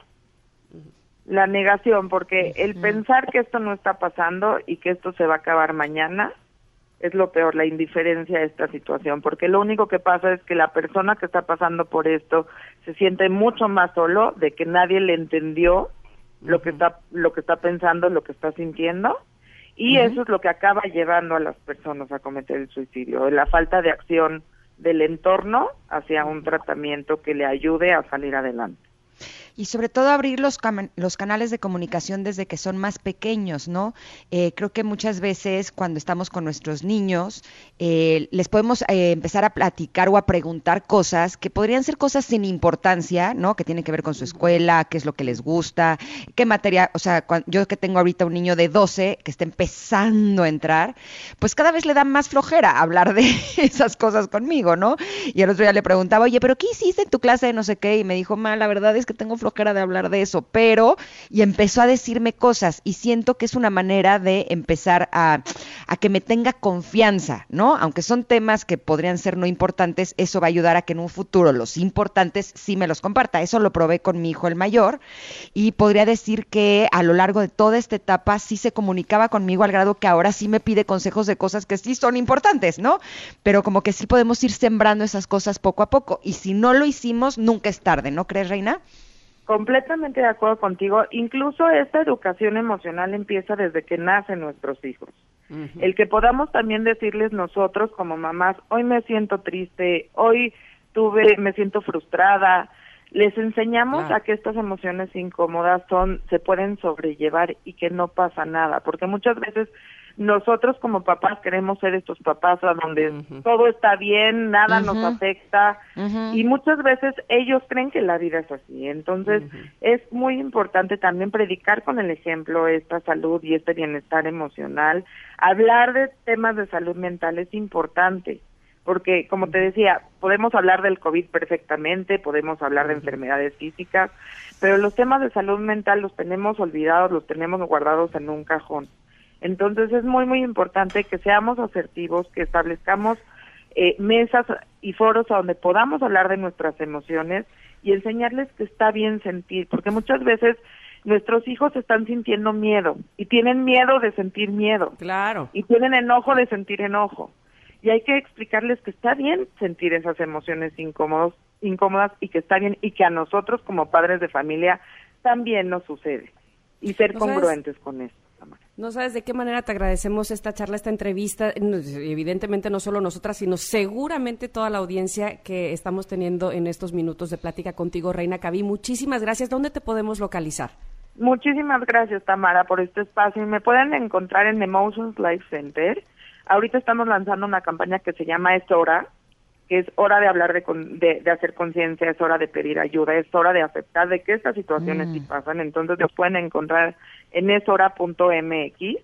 La negación, porque el pensar que esto no está pasando y que esto se va a acabar mañana es lo peor, la indiferencia a esta situación, porque lo único que pasa es que la persona que está pasando por esto se siente mucho más solo, de que nadie le entendió lo que está lo que está pensando, lo que está sintiendo, y Uh-huh. eso es lo que acaba llevando a las personas a cometer el suicidio, la falta de acción del entorno hacia un tratamiento que le ayude a salir adelante. Y sobre todo abrir los, cam- los canales de comunicación desde que son más pequeños, ¿no? Eh, creo que muchas veces cuando estamos con nuestros niños, eh, les podemos eh, empezar a platicar o a preguntar cosas que podrían ser cosas sin importancia, ¿no? Que tienen que ver con su escuela, qué es lo que les gusta, qué materia, o sea, cuando, yo que tengo ahorita un niño de doce que está empezando a entrar, pues cada vez le da más flojera hablar de esas cosas conmigo, ¿no? Y el otro día le preguntaba, oye, ¿pero qué hiciste en tu clase de no sé qué? Y me dijo, ma, la verdad es que tengo flojera de hablar de eso, pero, y empezó a decirme cosas, y siento que es una manera de empezar a, a que me tenga confianza, ¿no? Aunque son temas que podrían ser no importantes, eso va a ayudar a que en un futuro los importantes sí me los comparta. Eso lo probé con mi hijo el mayor, y podría decir que a lo largo de toda esta etapa sí se comunicaba conmigo al grado que ahora sí me pide consejos de cosas que sí son importantes, ¿no? Pero como que sí podemos ir sembrando esas cosas poco a poco, y si no lo hicimos, nunca es tarde, ¿no crees, Reina? Completamente de acuerdo contigo. Incluso esta educación emocional empieza desde que nacen nuestros hijos. Uh-huh. El que podamos también decirles nosotros como mamás, hoy me siento triste, hoy tuve, me siento frustrada. Les enseñamos claro. a que estas emociones incómodas son, se pueden sobrellevar y que no pasa nada, porque muchas veces nosotros como papás queremos ser estos papás a donde uh-huh. todo está bien, nada uh-huh. nos afecta, uh-huh. y muchas veces ellos creen que la vida es así. Entonces uh-huh. es muy importante también predicar con el ejemplo esta salud y este bienestar emocional. Hablar de temas de salud mental es importante, porque como te decía, podemos hablar del COVID perfectamente, podemos hablar de enfermedades físicas, pero los temas de salud mental los tenemos olvidados, los tenemos guardados en un cajón. Entonces es muy, muy importante que seamos asertivos, que establezcamos eh, mesas y foros a donde podamos hablar de nuestras emociones y enseñarles que está bien sentir, porque muchas veces nuestros hijos están sintiendo miedo y tienen miedo de sentir miedo. Claro. Y tienen enojo de sentir enojo. Y hay que explicarles que está bien sentir esas emociones incómodos, incómodas y que está bien y que a nosotros como padres de familia también nos sucede. Y ser ¿No congruentes sabes? con eso. No sabes de qué manera te agradecemos esta charla, esta entrevista, evidentemente no solo nosotras, sino seguramente toda la audiencia que estamos teniendo en estos minutos de plática contigo, Reina Cabí. Muchísimas gracias. ¿Dónde te podemos localizar? Muchísimas gracias, Tamara, por este espacio. Me pueden encontrar en Emotions Life Center. Ahorita estamos lanzando una campaña que se llama Es Hora, que es hora de hablar de, de, de hacer conciencia, es hora de pedir ayuda, es hora de aceptar de que estas situaciones mm. sí pasan. Entonces los pueden encontrar en es hora punto m x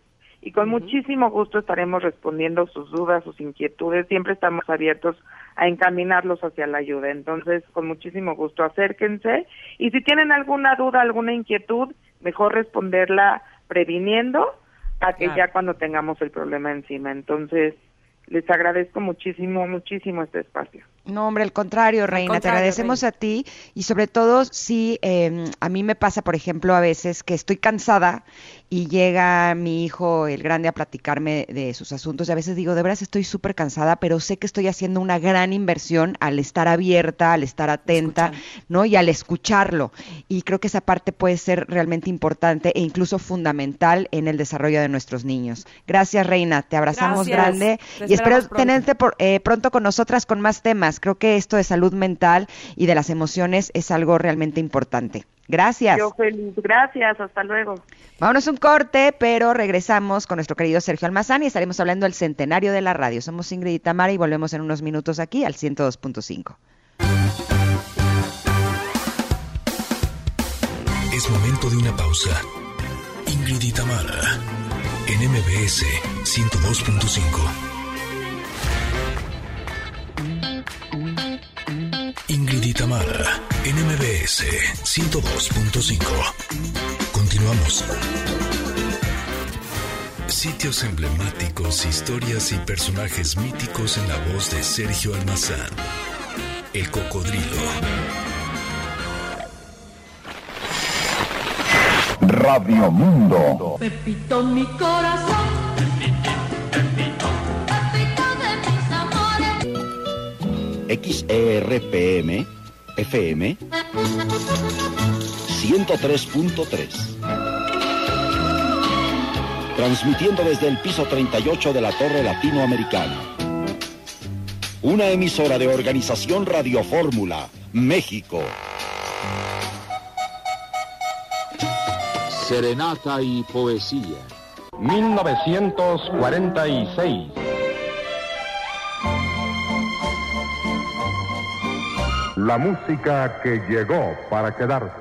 y con Uh-huh. muchísimo gusto estaremos respondiendo sus dudas, sus inquietudes. Siempre estamos abiertos a encaminarlos hacia la ayuda. Entonces, con muchísimo gusto, acérquense. Y si tienen alguna duda, alguna inquietud, mejor responderla previniendo a que Claro. ya cuando tengamos el problema encima. Entonces, les agradezco muchísimo, muchísimo este espacio. No, hombre, al contrario, Reina, te contrario, agradecemos Reina. a ti y sobre todo si eh, a mí me pasa, por ejemplo, a veces que estoy cansada y llega mi hijo, el grande, a platicarme de sus asuntos y a veces digo, de veras estoy súper cansada, pero sé que estoy haciendo una gran inversión al estar abierta, al estar atenta, Escuchar. ¿no? Y al escucharlo. Y creo que esa parte puede ser realmente importante e incluso fundamental en el desarrollo de nuestros niños. Gracias, Reina, te abrazamos Gracias. grande Te y espero esperamos pronto. tenerte por, eh, pronto con nosotras con más temas. Creo que esto de salud mental y de las emociones es algo realmente importante. Gracias. Yo feliz. Gracias. Hasta luego. Vámonos un corte, pero regresamos con nuestro querido Sergio Almazán y estaremos hablando del centenario de la radio. Somos Ingrid y Tamara y volvemos en unos minutos aquí al ciento dos punto cinco. Es momento de una pausa. Ingrid y Tamara, en M B S ciento dos punto cinco. Ingrid y Tamara, en M B S ciento dos punto cinco. Continuamos. Sitios emblemáticos, historias y personajes míticos en la voz de Sergio Almazán. El Cocodrilo. Radio Mundo. Pepito, mi corazón. Pepito, Pepito de mis amores. X E R P M F M ciento tres punto tres. Transmitiendo desde el piso treinta y ocho de la Torre Latinoamericana. Una emisora de Organización Radio Fórmula, México. Serenata y poesía. mil novecientos cuarenta y seis. La música que llegó para quedarse.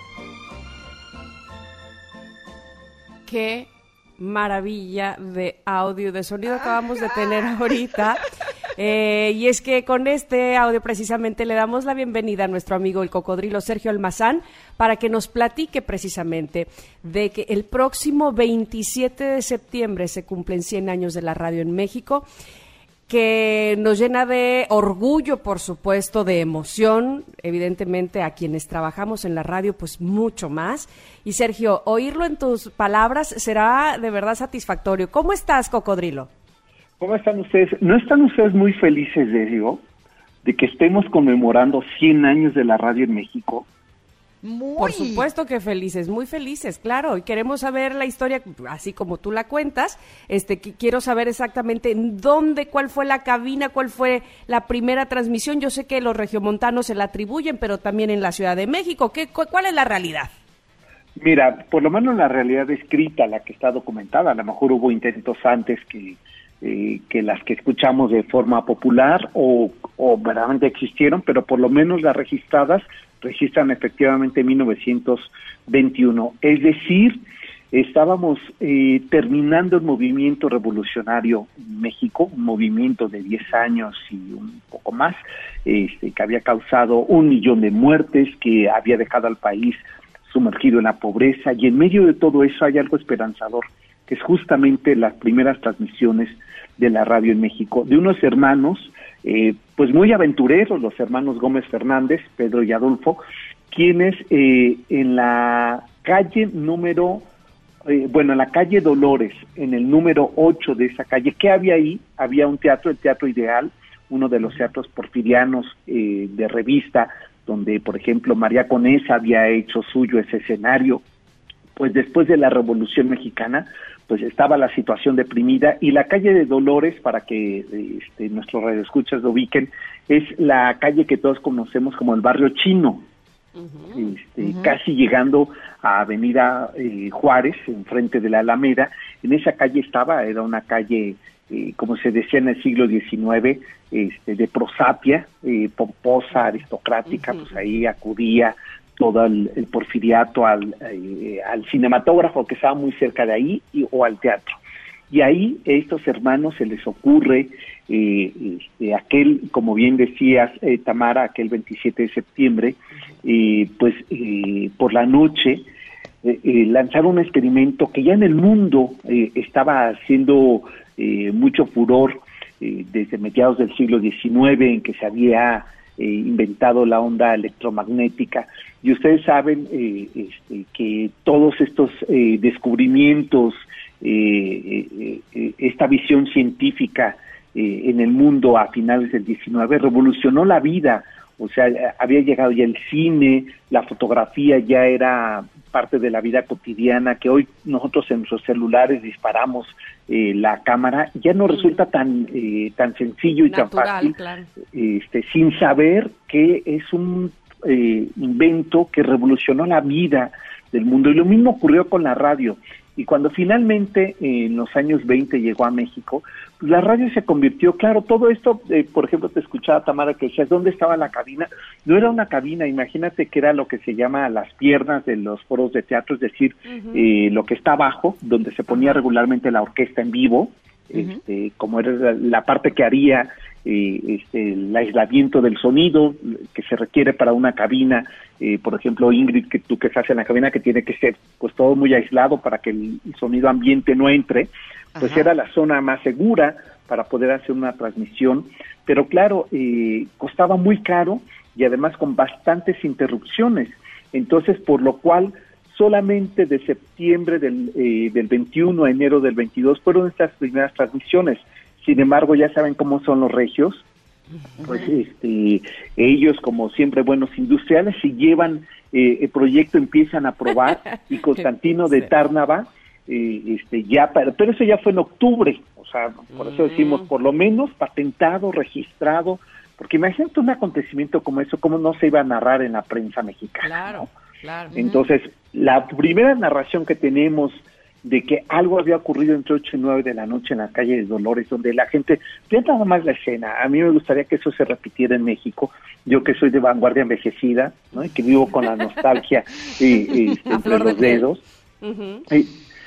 Qué maravilla de audio, de sonido acabamos de tener ahorita. Eh, y es que con este audio precisamente le damos la bienvenida a nuestro amigo el Cocodrilo Sergio Almazán para que nos platique precisamente de que el próximo veintisiete de septiembre se cumplen cien años de la radio en México, que nos llena de orgullo, por supuesto, de emoción, evidentemente a quienes trabajamos en la radio, pues mucho más. Y Sergio, oírlo en tus palabras será de verdad satisfactorio. ¿Cómo estás, Cocodrilo? ¿Cómo están ustedes? ¿No están ustedes muy felices, de, digo, de que estemos conmemorando cien años de la radio en México? Muy. Por supuesto que felices, muy felices, claro, y queremos saber la historia así como tú la cuentas. Este, qu- quiero saber exactamente en dónde, cuál fue la cabina, cuál fue la primera transmisión. Yo sé que los regiomontanos se la atribuyen, pero también en la Ciudad de México. ¿Qué, cu- ¿Cuál es la realidad? Mira, por lo menos la realidad escrita, la que está documentada, a lo mejor hubo intentos antes que, eh, que las que escuchamos de forma popular o, o verdaderamente existieron, pero por lo menos las registradas registran efectivamente mil novecientos veintiuno. Es decir, estábamos eh, terminando el movimiento revolucionario en México, un movimiento de diez años y un poco más, este, que había causado un millón de muertes, que había dejado al país sumergido en la pobreza, y en medio de todo eso hay algo esperanzador, que es justamente las primeras transmisiones de la radio en México, de unos hermanos, eh, pues muy aventureros, los hermanos Gómez Fernández, Pedro y Adolfo, quienes eh, en la calle número, eh, bueno, en la calle Dolores, en el número ocho de esa calle, ¿qué había ahí? Había un teatro, el Teatro Ideal, uno de los teatros porfirianos eh, de revista, donde, por ejemplo, María Conesa había hecho suyo ese escenario. Pues después de la Revolución Mexicana, pues estaba la situación deprimida, y la calle de Dolores, para que este, nuestros radioescuchas lo ubiquen, es la calle que todos conocemos como el Barrio Chino, uh-huh. este, uh-huh. casi llegando a Avenida eh, Juárez, enfrente de la Alameda. En esa calle estaba, era una calle, eh, como se decía en el siglo diecinueve, este, de prosapia, eh, pomposa, aristocrática, uh-huh. pues ahí acudía todo el, el porfiriato al, eh, al cinematógrafo que estaba muy cerca de ahí y, o al teatro. Y ahí a estos hermanos se les ocurre eh, este, aquel, como bien decías, eh, Tamara, aquel veintisiete de septiembre, eh, pues eh, por la noche, eh, eh, lanzar un experimento que ya en el mundo eh, estaba haciendo eh, mucho furor eh, desde mediados del siglo diecinueve, en que se había eh, inventado la onda electromagnética. Y ustedes saben eh, este, que todos estos eh, descubrimientos, eh, eh, eh, esta visión científica eh, en el mundo a finales del diecinueve revolucionó la vida. O sea, había llegado ya el cine, la fotografía ya era parte de la vida cotidiana, que hoy nosotros en nuestros celulares disparamos eh, la cámara, ya no resulta tan eh, tan sencillo y Natural, tan fácil, claro. este, sin saber que es un eh, invento que revolucionó la vida del mundo. Y lo mismo ocurrió con la radio. Y cuando finalmente eh, en los años veinte llegó a México, pues la radio se convirtió, claro, todo esto, eh, por ejemplo, te escuchaba Tamara que decías, ¿dónde estaba la cabina? No era una cabina, imagínate que era lo que se llama las piernas de los foros de teatro, es decir, uh-huh. eh, lo que está abajo, donde se ponía regularmente la orquesta en vivo, uh-huh. este, como era la, la parte que haría eh, este, el aislamiento del sonido que se requiere para una cabina. Eh, por ejemplo, Ingrid, que tú que estás en la cabina, que tiene que ser pues todo muy aislado para que el sonido ambiente no entre, pues Ajá. era la zona más segura para poder hacer una transmisión, pero claro, eh, costaba muy caro y además con bastantes interrupciones, entonces por lo cual solamente de septiembre del, eh, del veintiuno a enero del veintidós fueron estas primeras transmisiones. Sin embargo, ya saben cómo son los regios, pues este ellos, como siempre buenos industriales, si llevan eh, el proyecto empiezan a probar, y Constantino de Tárnava eh, este ya para, pero eso ya fue en octubre, o sea, por eso decimos por lo menos patentado, registrado, porque imagínate un acontecimiento como eso, cómo no se iba a narrar en la prensa mexicana. Claro, ¿no? Claro. Entonces, la primera narración que tenemos de que algo había ocurrido entre ocho y nueve de la noche en la calle de Dolores, donde la gente, ya nada más la escena, a mí me gustaría que eso se repitiera en México, yo que soy de vanguardia envejecida, ¿no? Y que vivo con la nostalgia eh, eh, entre los dedos. Uh-huh. eh,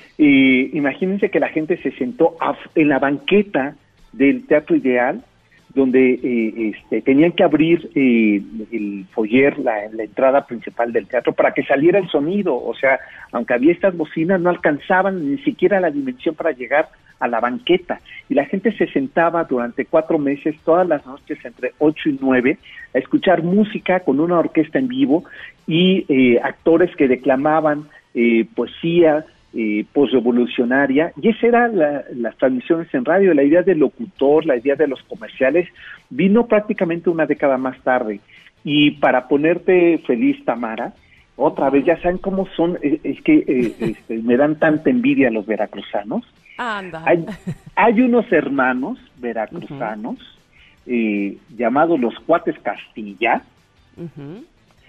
eh, imagínense que la gente se sentó a, en la banqueta del Teatro Ideal, donde eh, este, tenían que abrir eh, el foyer, la, la entrada principal del teatro, para que saliera el sonido. O sea, aunque había estas bocinas, no alcanzaban ni siquiera la dimensión para llegar a la banqueta. Y la gente se sentaba durante cuatro meses, todas las noches, entre ocho y nueve, a escuchar música con una orquesta en vivo y eh, actores que declamaban eh, poesía, Eh, posrevolucionaria, y esa era la, las transmisiones en radio. La idea del locutor, la idea de los comerciales vino prácticamente una década más tarde. Y para ponerte feliz, Tamara, otra vez, ya saben cómo son, es, es que eh, este, me dan tanta envidia los veracruzanos. Anda. Hay, hay unos hermanos veracruzanos uh-huh. eh, llamados los Cuates Castilla, uh-huh.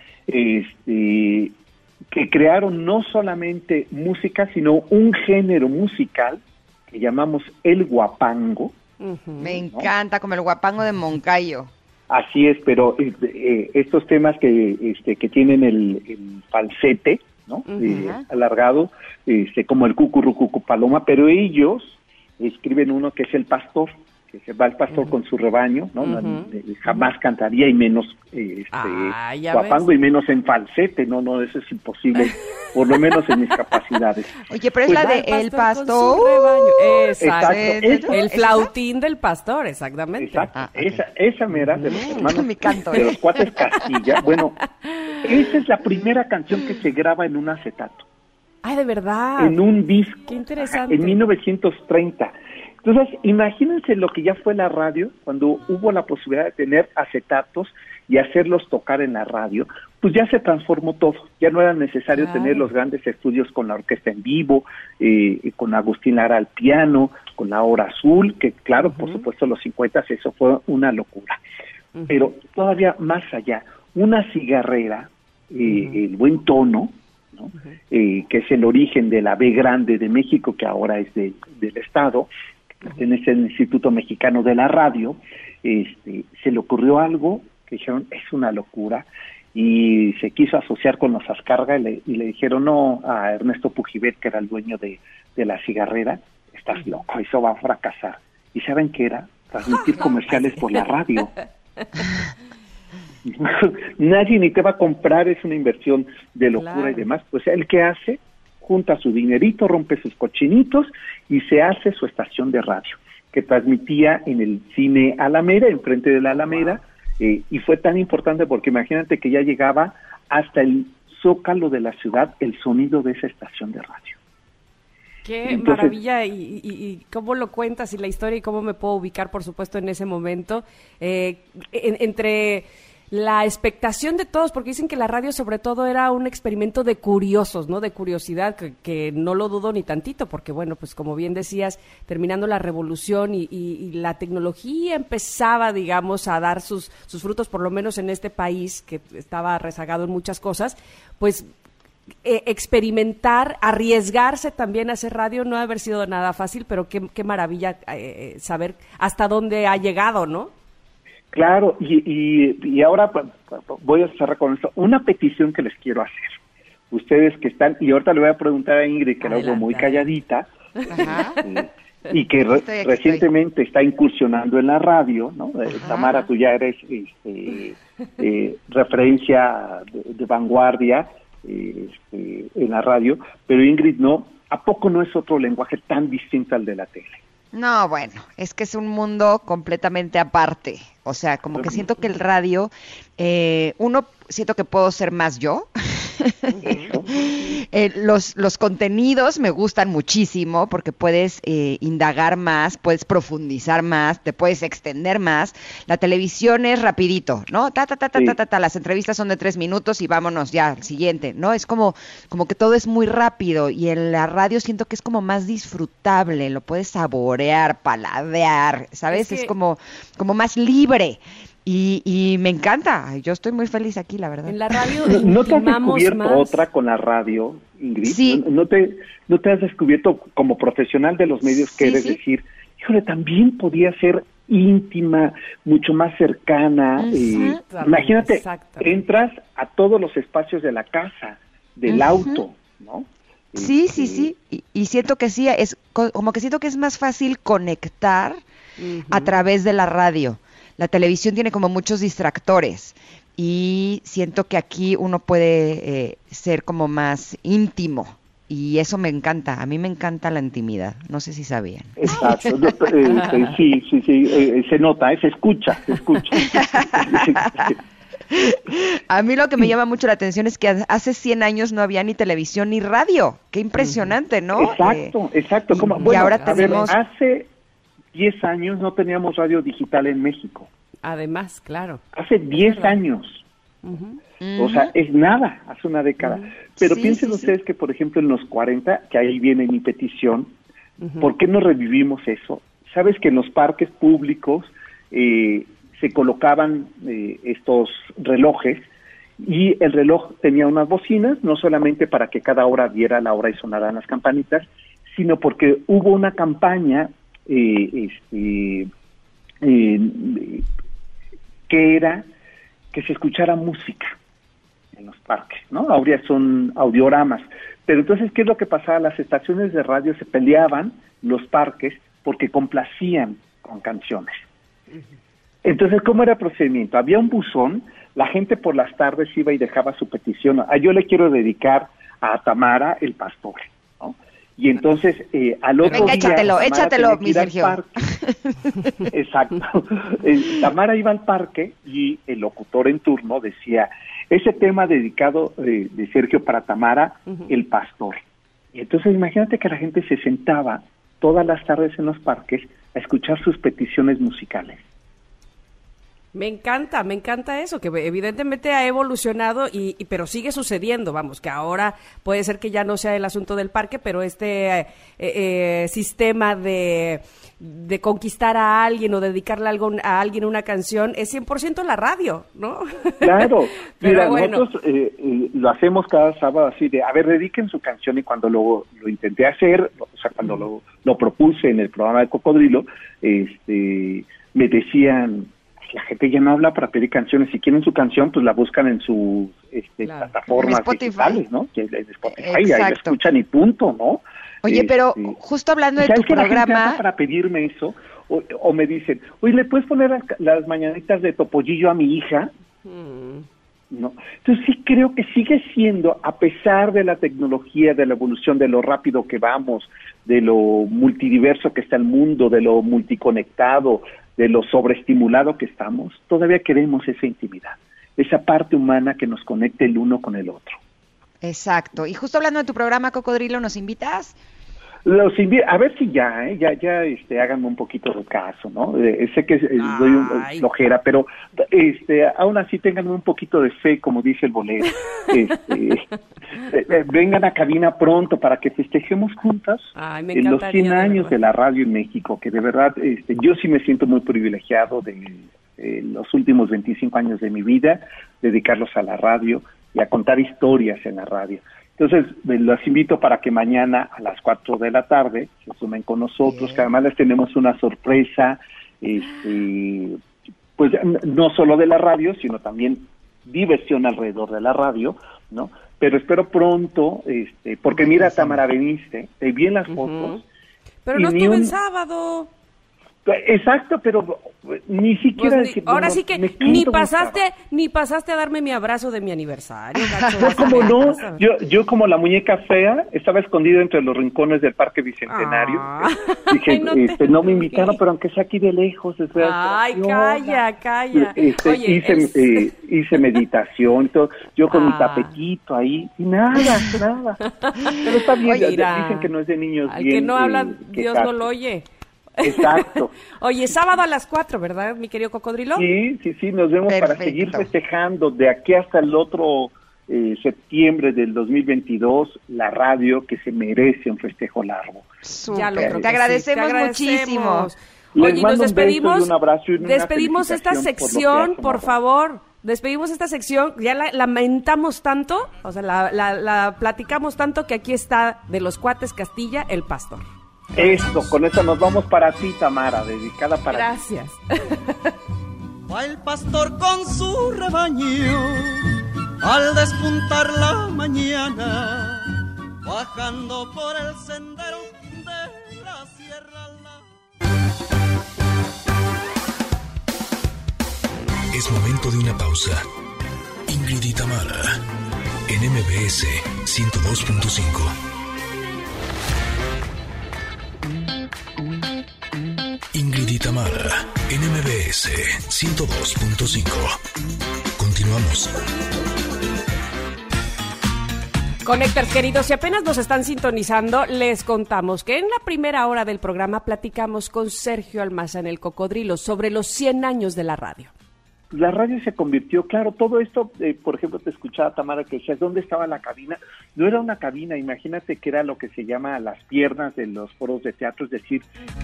este que crearon no solamente música, sino un género musical que llamamos el guapango. Uh-huh. Me encanta, ¿no? Como el guapango de Moncayo. Así es, pero eh, estos temas que este, que tienen el, el falsete, ¿no? Uh-huh. eh, alargado, este, como el cucurrucucu paloma, pero ellos escriben uno que es el pastor, que se va el pastor uh-huh. con su rebaño, ¿no? Uh-huh. Jamás cantaría, y menos este ah, guapango, ves. Y menos en falsete, no, no, eso es imposible, por lo menos en mis capacidades. Oye, pero es pues, la de el pastor. pastor. Exacto, Exacto. El flautín del pastor, exactamente. Exacto, ah, okay. esa, esa mera de los hermanos, Mi canto, de los Cuates Castilla. Bueno, esa es la primera canción que se graba en un acetato. Ay, de verdad. En un disco. Qué interesante. En mil novecientos treinta. Entonces, imagínense lo que ya fue la radio, cuando hubo la posibilidad de tener acetatos y hacerlos tocar en la radio, pues ya se transformó todo. Ya no era necesario claro. tener los grandes estudios con la orquesta en vivo, eh, con Agustín Lara al piano, con la Hora Azul, que claro, uh-huh. por supuesto, los cincuenta eso fue una locura. Uh-huh. Pero todavía más allá, una cigarrera, eh, uh-huh. el buen tono, ¿no? Uh-huh. eh, que es el origen de la B grande de México, que ahora es de, del Estado, en ese Instituto Mexicano de la Radio, este, se le ocurrió algo que dijeron, es una locura, y se quiso asociar con los Azcárraga y le, y le dijeron no a Ernesto Pujibet, que era el dueño de, de la cigarrera, estás loco, eso va a fracasar. ¿Y saben qué era? Transmitir comerciales por la radio. Nadie ni te va a comprar, es una inversión de locura claro. y demás. Pues el que hace, junta su dinerito, rompe sus cochinitos y se hace su estación de radio, que transmitía en el cine Alameda, enfrente de la Alameda, wow. eh, y fue tan importante porque imagínate que ya llegaba hasta el zócalo de la ciudad el sonido de esa estación de radio. Qué Entonces, maravilla, y, y, y cómo lo cuentas y la historia y cómo me puedo ubicar, por supuesto, en ese momento, eh, en, entre la expectación de todos, porque dicen que la radio sobre todo era un experimento de curiosos, ¿no? De curiosidad, que, que no lo dudo ni tantito, porque bueno, pues como bien decías, terminando la revolución y, y, y la tecnología empezaba, digamos, a dar sus, sus frutos, por lo menos en este país, que estaba rezagado en muchas cosas, pues eh, experimentar, arriesgarse también a hacer radio no ha haber sido nada fácil, pero qué, qué maravilla eh, saber hasta dónde ha llegado, ¿no? Claro, y, y, y ahora voy a cerrar con esto. Una petición que les quiero hacer. Ustedes que están, y ahorita le voy a preguntar a Ingrid, que la veo muy calladita, eh, y que re, estoy, recientemente estoy. está incursionando en la radio, ¿no? Eh, Tamara, tú ya eres este, eh, referencia de, de vanguardia eh, este, en la radio, pero Ingrid no. ¿A poco no es otro lenguaje tan distinto al de la tele? No, bueno, es que es un mundo completamente aparte. O sea, como que siento que el radio, eh, uno, siento que puedo ser más yo. eh, los, los contenidos me gustan muchísimo porque puedes eh, indagar más, puedes profundizar más, te puedes extender más. La televisión es rapidito, ¿no? Ta, ta, ta, ta, sí. ta, ta, ta. Las entrevistas son de tres minutos y vámonos ya al siguiente, ¿no? Es como, como que todo es muy rápido, y en la radio siento que es como más disfrutable, lo puedes saborear, paladear, ¿sabes? Es, que... es como, como más libre. Y, y me encanta, yo estoy muy feliz aquí, la verdad. En la radio ¿No, ¿no te has descubierto más? otra con la radio, Ingrid? Sí. ¿No, no, te, ¿No te has descubierto como profesional de los medios que sí, eres sí. decir, híjole, también podía ser íntima, mucho más cercana? Eh, imagínate, entras a todos los espacios de la casa, del uh-huh. auto, ¿no? Sí, este... sí, sí, y, y siento que sí, es como que siento que es más fácil conectar uh-huh. a través de la radio. La televisión tiene como muchos distractores y siento que aquí uno puede eh, ser como más íntimo, y eso me encanta. A mí me encanta la intimidad, no sé si sabían. Exacto, Yo, eh, sí, sí, sí, eh, se nota, eh, se escucha, se escucha. A mí lo que me llama mucho la atención es que hace cien años no había ni televisión ni radio. Qué impresionante, ¿no? Exacto, eh, exacto. Como, y bueno, ahora tenemos... ver, hace diez años no teníamos radio digital en México. Además, claro. Hace diez años. Uh-huh. O sea, es nada, hace una década. Uh-huh. Pero sí, piensen sí, ustedes sí. que, por ejemplo, en los cuarenta, que ahí viene mi petición, uh-huh. ¿por qué no revivimos eso? Sabes que en los parques públicos eh, se colocaban eh, estos relojes, y el reloj tenía unas bocinas, no solamente para que cada hora diera la hora y sonaran las campanitas, sino porque hubo una campaña eh, este, eh, que era que se escuchara música en los parques, ¿no? Ahora son audioramas. Pero entonces, ¿qué es lo que pasaba? Las estaciones de radio se peleaban, los parques, porque complacían con canciones. Entonces, ¿cómo era el procedimiento? Había un buzón, la gente por las tardes iba y dejaba su petición. Ah, yo le quiero dedicar a Tamara el Pastor, ¿no? Y entonces, eh, al otro Venga, día... échatelo, échatelo, mi Sergio. Exacto. Eh, Tamara iba al parque y el locutor en turno decía, ese tema dedicado eh, de Sergio para Tamara, uh-huh. el Pastor. Y entonces imagínate que la gente se sentaba todas las tardes en los parques a escuchar sus peticiones musicales. Me encanta, me encanta eso, que evidentemente ha evolucionado, y, y pero sigue sucediendo, vamos, que ahora puede ser que ya no sea el asunto del parque, pero este eh, eh, sistema de, de conquistar a alguien o dedicarle algo a alguien una canción es cien por ciento la radio, ¿no? Claro, mira, bueno. nosotros eh, eh, lo hacemos cada sábado así de, a ver, dediquen su canción, y cuando lo, lo intenté hacer, o sea, cuando lo, lo propuse en el programa de Cocodrilo, este, me decían... la gente ya no habla para pedir canciones. Si quieren su canción, pues la buscan en sus este, Claro. plataformas Spotify. digitales, ¿no? Que en Spotify, ahí Exacto. la escuchan y punto, ¿no? Oye, pero Este, justo hablando ¿y de tu sabes que la gente programa... hace para pedirme eso? O, o me dicen, oye, ¿le puedes poner las, las mañanitas de Topollillo a mi hija? Mm. No. Entonces sí creo que sigue siendo, a pesar de la tecnología, de la evolución, de lo rápido que vamos, de lo multidiverso que está el mundo, de lo multiconectado, de lo sobreestimulado que estamos, todavía queremos esa intimidad, esa parte humana que nos conecte el uno con el otro. Exacto. Y justo hablando de tu programa, Cocodrilo, ¿nos invitas? Los invi- a ver si ya, ¿eh? ya, ya, este, háganme un poquito de caso, ¿no? Eh, sé que eh, doy un, Ay. flojera, pero, este, aún así tengan un poquito de fe, como dice el bolero. Este, eh, eh, vengan a cabina pronto para que festejemos juntas Ay, me en los encantaría, cien de años verdad. de la radio en México, que de verdad, este, yo sí me siento muy privilegiado de eh, los últimos veinticinco años de mi vida, dedicarlos a la radio y a contar historias en la radio. Entonces, los invito para que mañana a las cuatro de la tarde se sumen con nosotros, Bien. que además les tenemos una sorpresa, este, pues no solo de la radio, sino también diversión alrededor de la radio, ¿no? Pero espero pronto, este, porque mira, Tamara, veniste, te vi en las fotos. Ujú. Pero y no ni estuve un- el sábado. Exacto, pero ni siquiera... Pues ni- decir, ahora bueno, sí que me ni quito un pasaste, sábado. ni pasaste a darme mi abrazo de mi aniversario. gacho, Pues vas a como ver, no, vas a ver. yo, yo como la muñeca fea, estaba escondido entre los rincones del Parque Bicentenario. Ah. Dije, Ay, no te este, no me vi. invitaron, pero aunque sea aquí de lejos. es verdad, Ay, yo- calla, calla. Este, Oye, hice, es- eh, hice meditación, todo, yo con mi Ah. tapetito ahí, y nada, nada. Pero está bien, Oye, mira, dicen que no es de niños al bien. que no habla, eh, que Dios no casten. lo oye. Exacto. Oye, sábado a las cuatro, ¿verdad, mi querido Cocodrilo? Sí, sí, sí, nos vemos para Perfecto. seguir festejando de aquí hasta el otro eh, septiembre del dos mil veintidós, la radio que se merece un festejo largo. Ya lo Súper. creo que Te agradecemos sí, te muchísimo. agradecemos. Les Oye, y mando nos un beso y despedimos. un abrazo y una despedimos esta felicitación por lo que sección, hacen por ahora. favor. Despedimos esta sección. Ya la lamentamos tanto, o sea, la, la, la platicamos tanto que aquí está de los cuates Castilla, el pastor. Esto, con eso nos vamos para ti, Tamara, dedicada para ti. Gracias. Va el pastor con su rebaño al despuntar la mañana, bajando por el sendero de la sierra. Es momento de una pausa. Ingrid y Tamara, en M B S ciento dos punto cinco. Ingrid y Tamara, en M B S ciento dos punto cinco. Continuamos. Connectors queridos, si apenas nos están sintonizando, les contamos que en la primera hora del programa platicamos con Sergio Almazán, el Cocodrilo, sobre los cien años de la radio. La radio se convirtió, claro, todo esto, eh, por ejemplo, te escuchaba, Tamara, que decías, ¿dónde estaba la cabina? No era una cabina, imagínate que era lo que se llama las piernas de los foros de teatro, es decir...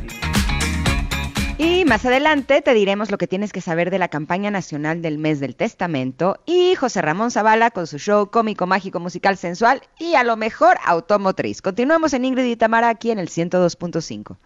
Y más adelante te diremos lo que tienes que saber de la campaña nacional del Mes del Testamento y José Ramón Zavala con su show cómico, mágico, musical, sensual y a lo mejor automotriz. Continuamos en Ingrid y Tamara aquí en el ciento dos punto cinco.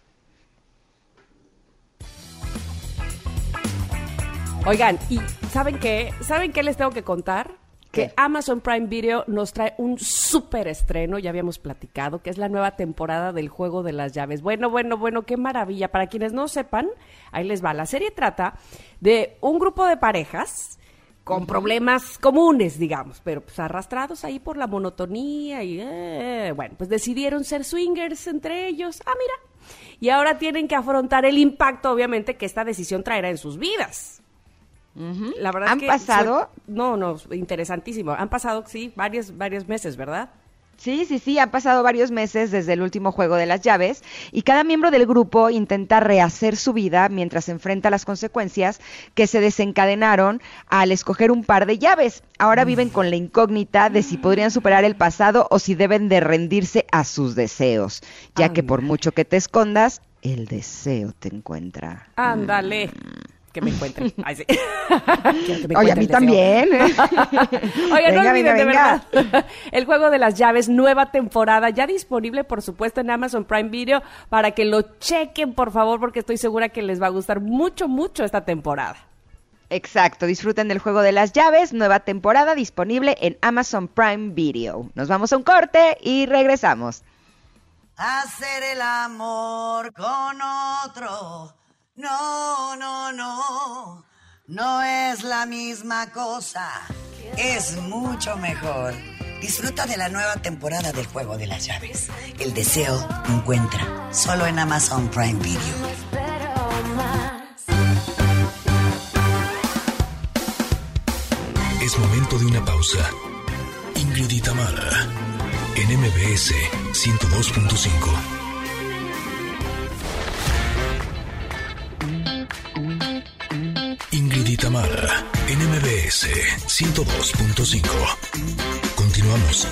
Oigan, ¿y saben qué? ¿Saben qué les tengo que contar? Que ¿Qué? Amazon Prime Video nos trae un súper estreno, ya habíamos platicado, que es la nueva temporada del Juego de las Llaves. Bueno, bueno, bueno, qué maravilla. Para quienes no sepan, ahí les va. La serie trata de un grupo de parejas con problemas comunes, digamos, pero pues arrastrados ahí por la monotonía y, eh, bueno, pues decidieron ser swingers entre ellos. Ah, mira. Y ahora tienen que afrontar el impacto, obviamente, que esta decisión traerá en sus vidas. Uh-huh. La verdad ¿Han es que pasado? fue- no, no, interesantísimo. Han pasado, sí, varios, varios meses, ¿verdad? Sí, sí, sí, han pasado varios meses desde el último Juego de las Llaves y cada miembro del grupo intenta rehacer su vida mientras enfrenta las consecuencias que se desencadenaron al escoger un par de llaves. Ahora viven con la incógnita de si podrían superar el pasado o si deben de rendirse a sus deseos, ya que por mucho que te escondas, el deseo te encuentra. Ándale. que me encuentren. Ay, sí. Me Oye, a mí también. Oigan, no olviden, de verdad, El Juego de las Llaves, nueva temporada, ya disponible, por supuesto, en Amazon Prime Video, para que lo chequen, por favor, porque estoy segura que les va a gustar mucho, mucho esta temporada. Exacto, disfruten del Juego de las Llaves, nueva temporada disponible en Amazon Prime Video. Nos vamos a un corte y regresamos. Hacer el amor con otro, no, no, no, no es la misma cosa, es mucho mejor. Disfruta de la nueva temporada del Juego de las Llaves. El deseo encuentra solo en Amazon Prime Video. Es momento de una pausa. Ingrid y Tamara, en M B S ciento dos punto cinco. Ingrid y Tamara, en M B S ciento dos punto cinco. Continuamos.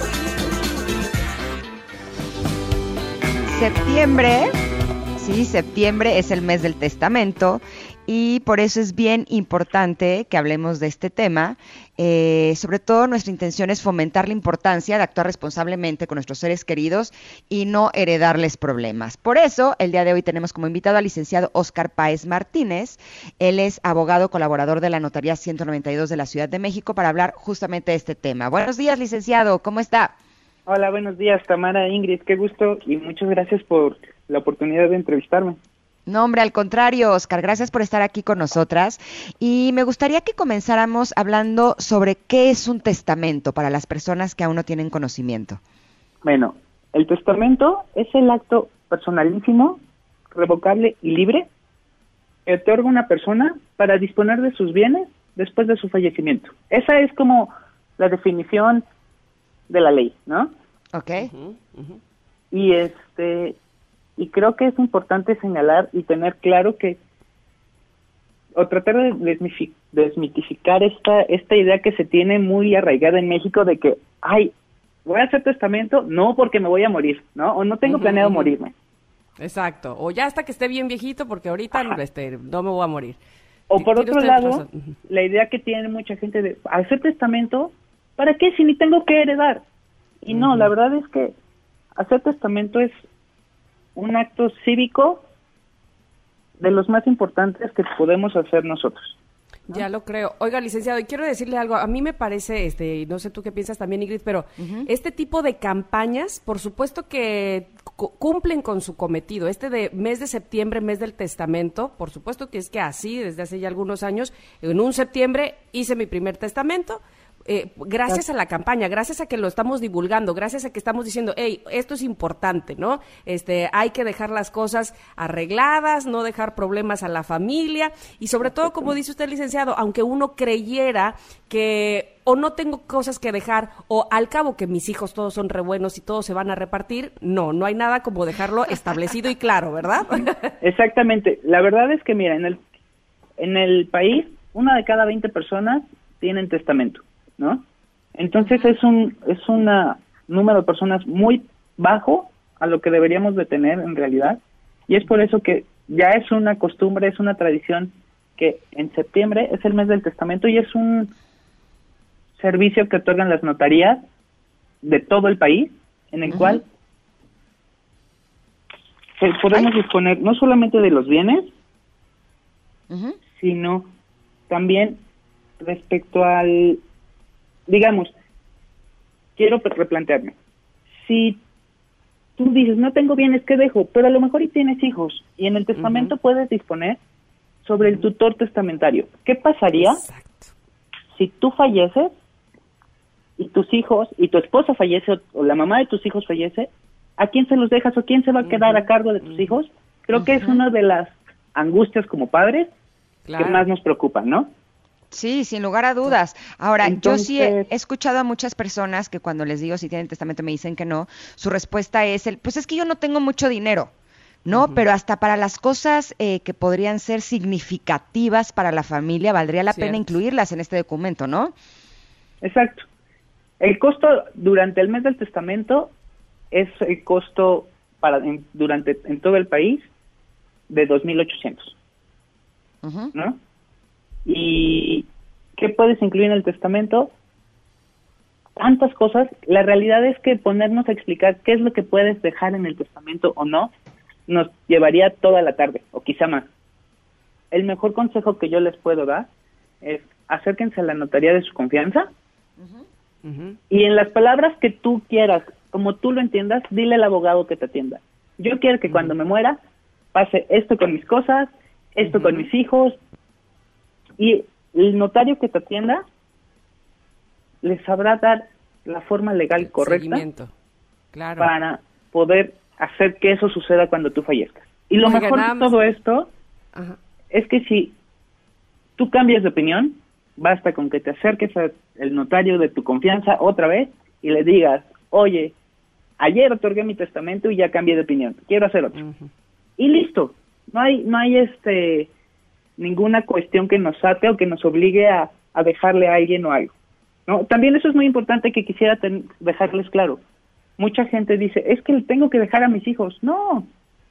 Septiembre, sí, septiembre es el mes del testamento. Y por eso es bien importante que hablemos de este tema. Eh, sobre todo nuestra intención es fomentar la importancia de actuar responsablemente con nuestros seres queridos y no heredarles problemas. Por eso, el día de hoy tenemos como invitado al licenciado Óscar Páez Martínez. Él es abogado colaborador de la Notaría ciento noventa y dos de la Ciudad de México para hablar justamente de este tema. Buenos días, licenciado, ¿cómo está? Hola, buenos días, Tamara, Ingrid, qué gusto y muchas gracias por la oportunidad de entrevistarme. No, hombre, al contrario, Óscar, gracias por estar aquí con nosotras. Y me gustaría que comenzáramos hablando sobre qué es un testamento para las personas que aún no tienen conocimiento. Bueno, el testamento es el acto personalísimo, revocable y libre que otorga una persona para disponer de sus bienes después de su fallecimiento. Esa es como la definición de la ley, ¿no? Ok. Uh-huh, uh-huh. Y este... Y creo que es importante señalar y tener claro que, o tratar de desmitific- desmitificar esta esta idea que se tiene muy arraigada en México de que, ay, voy a hacer testamento, no porque me voy a morir, ¿no? O no tengo uh-huh, planeado uh-huh. morirme. Exacto, o ya hasta que esté bien viejito porque ahorita este, no me voy a morir. O por otro lado, uh-huh. la idea que tiene mucha gente de hacer testamento, ¿para qué si ni tengo que heredar? Y uh-huh. no, la verdad es que hacer testamento es un acto cívico de los más importantes que podemos hacer nosotros, ¿no? Ya lo creo. Oiga, licenciado, y quiero decirle algo. A mí me parece, este, y no sé tú qué piensas también, Ingrid, pero uh-huh. este tipo de campañas, por supuesto que cu- cumplen con su cometido. Este de mes de septiembre, mes del testamento, por supuesto que es que así, desde hace ya algunos años, en un septiembre hice mi primer testamento. Eh, gracias a la campaña, gracias a que lo estamos divulgando, gracias a que estamos diciendo, hey, esto es importante, ¿no? Este, hay que dejar las cosas arregladas, no dejar problemas a la familia y sobre todo, como dice usted, licenciado, aunque uno creyera que o no tengo cosas que dejar o al cabo que mis hijos todos son re buenos y todos se van a repartir, no, no hay nada como dejarlo establecido y claro, ¿verdad? Exactamente. La verdad es que, mira, en el, en el país, una de cada veinte personas tienen testamento, ¿no? Entonces es un es un número de personas muy bajo a lo que deberíamos de tener en realidad, y es por eso que ya es una costumbre, es una tradición que en septiembre es el mes del testamento y es un servicio que otorgan las notarías de todo el país, en el uh-huh. cual pues, podemos Ay. disponer no solamente de los bienes, uh-huh. sino también respecto al, digamos, quiero replantearme, si tú dices, no tengo bienes, ¿qué dejo? Pero a lo mejor y tienes hijos, y en el testamento uh-huh. puedes disponer sobre el tutor testamentario. ¿Qué pasaría Exacto. si tú falleces y tus hijos, y tu esposa fallece, o, o la mamá de tus hijos fallece? ¿A quién se los dejas o quién se va a quedar uh-huh. a cargo de tus uh-huh. hijos? Creo uh-huh. que es una de las angustias como padres claro. que más nos preocupan, ¿no? Sí, sin lugar a dudas. Ahora, Entonces, yo sí he, he escuchado a muchas personas que cuando les digo si tienen testamento me dicen que no, su respuesta es el, pues es que yo no tengo mucho dinero, ¿no? Uh-huh. Pero hasta para las cosas eh, que podrían ser significativas para la familia, valdría la Cierto. pena incluirlas en este documento, ¿no? Exacto. El costo durante el mes del testamento es el costo para en, durante en todo el país de dos mil ochocientos, uh-huh. ¿no? ¿Y qué puedes incluir en el testamento? Tantas cosas. La realidad es que ponernos a explicar qué es lo que puedes dejar en el testamento o no, nos llevaría toda la tarde, o quizá más. El mejor consejo que yo les puedo dar es acérquense a la notaría de su confianza, uh-huh. y en las palabras que tú quieras, como tú lo entiendas, dile al abogado que te atienda. Yo quiero que uh-huh. cuando me muera pase esto con mis cosas, esto uh-huh. con mis hijos, y el notario que te atienda les sabrá dar la forma legal correcta Seguimiento. Claro. para poder hacer que eso suceda cuando tú fallezcas. Y lo Oigan, mejor de todo esto Ajá. es que si tú cambias de opinión, basta con que te acerques al notario de tu confianza otra vez y le digas, oye, ayer otorgué mi testamento y ya cambié de opinión, quiero hacer otro. Uh-huh. Y listo, no hay no hay este ninguna cuestión que nos ate o que nos obligue a, a dejarle a alguien o algo. ¿No? También eso es muy importante que quisiera ten, dejarles claro. Mucha gente dice, es que tengo que dejar a mis hijos. No.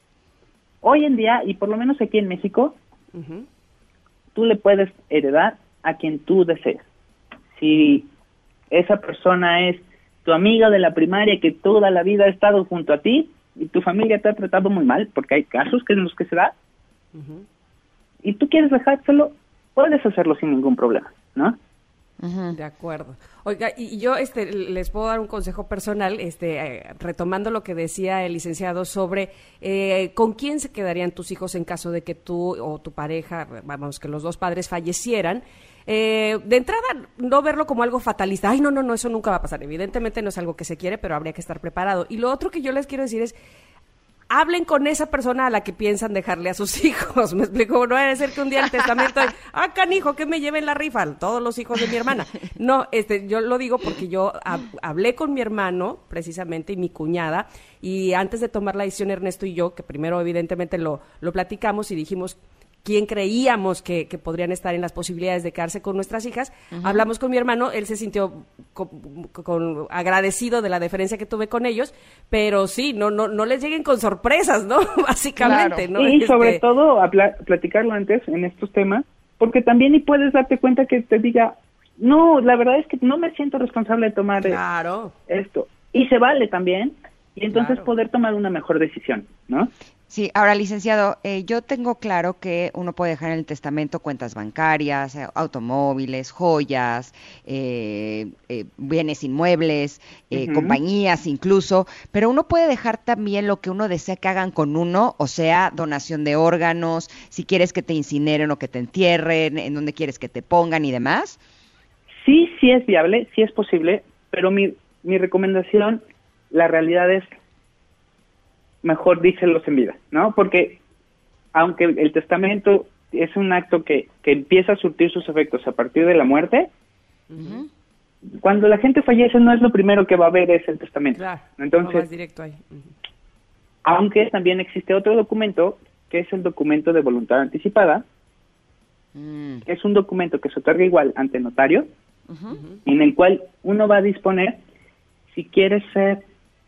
Hoy en día, y por lo menos aquí en México, uh-huh. tú le puedes heredar a quien tú desees. Si esa persona es tu amiga de la primaria que toda la vida ha estado junto a ti y tu familia te ha tratado muy mal, porque hay casos que en los que se da, uh-huh. y tú quieres dejárselo, puedes hacerlo sin ningún problema, ¿no? Uh-huh. De acuerdo. Oiga, y yo este les puedo dar un consejo personal, este eh, retomando lo que decía el licenciado sobre eh, con quién se quedarían tus hijos en caso de que tú o tu pareja, vamos, que los dos padres fallecieran. Eh, de entrada, no verlo como algo fatalista. Ay, no, no, no, eso nunca va a pasar. Evidentemente no es algo que se quiere, pero habría que estar preparado. Y lo otro que yo les quiero decir es, hablen con esa persona a la que piensan dejarle a sus hijos. Me explico, no debe ser que un día el testamento, ah, canijo, que me lleven la rifa, todos los hijos de mi hermana. No, este, yo lo digo porque yo hab- hablé con mi hermano, precisamente, y mi cuñada, y antes de tomar la decisión, Ernesto y yo, que primero evidentemente lo, lo platicamos y dijimos quién creíamos que, que podrían estar en las posibilidades de quedarse con nuestras hijas, uh-huh. hablamos con mi hermano, él se sintió con, con, agradecido de la deferencia que tuve con ellos, pero sí, no no no les lleguen con sorpresas, ¿no? Básicamente, claro. ¿no? Y este... sobre todo a pla- platicarlo antes en estos temas, porque también y puedes darte cuenta que te diga, no, la verdad es que no me siento responsable de tomar claro. esto, y se vale también, y entonces claro. poder tomar una mejor decisión, ¿no? Sí, ahora, licenciado, eh, yo tengo claro que uno puede dejar en el testamento cuentas bancarias, eh, automóviles, joyas, eh, eh, bienes inmuebles, eh, uh-huh. compañías incluso, pero uno puede dejar también lo que uno desea que hagan con uno, o sea, donación de órganos, si quieres que te incineren o que te entierren, en donde quieres que te pongan y demás. Sí, sí es viable, sí es posible, pero mi, mi recomendación, la realidad es mejor díselos en vida, ¿no? Porque aunque el testamento es un acto que, que empieza a surtir sus efectos a partir de la muerte, uh-huh. cuando la gente fallece no es lo primero que va a ver es el testamento. Claro, entonces, no vas directo ahí. Uh-huh. Aunque también existe otro documento, que es el documento de voluntad anticipada, uh-huh. que es un documento que se otorga igual ante notario, uh-huh. en el cual uno va a disponer si quiere ser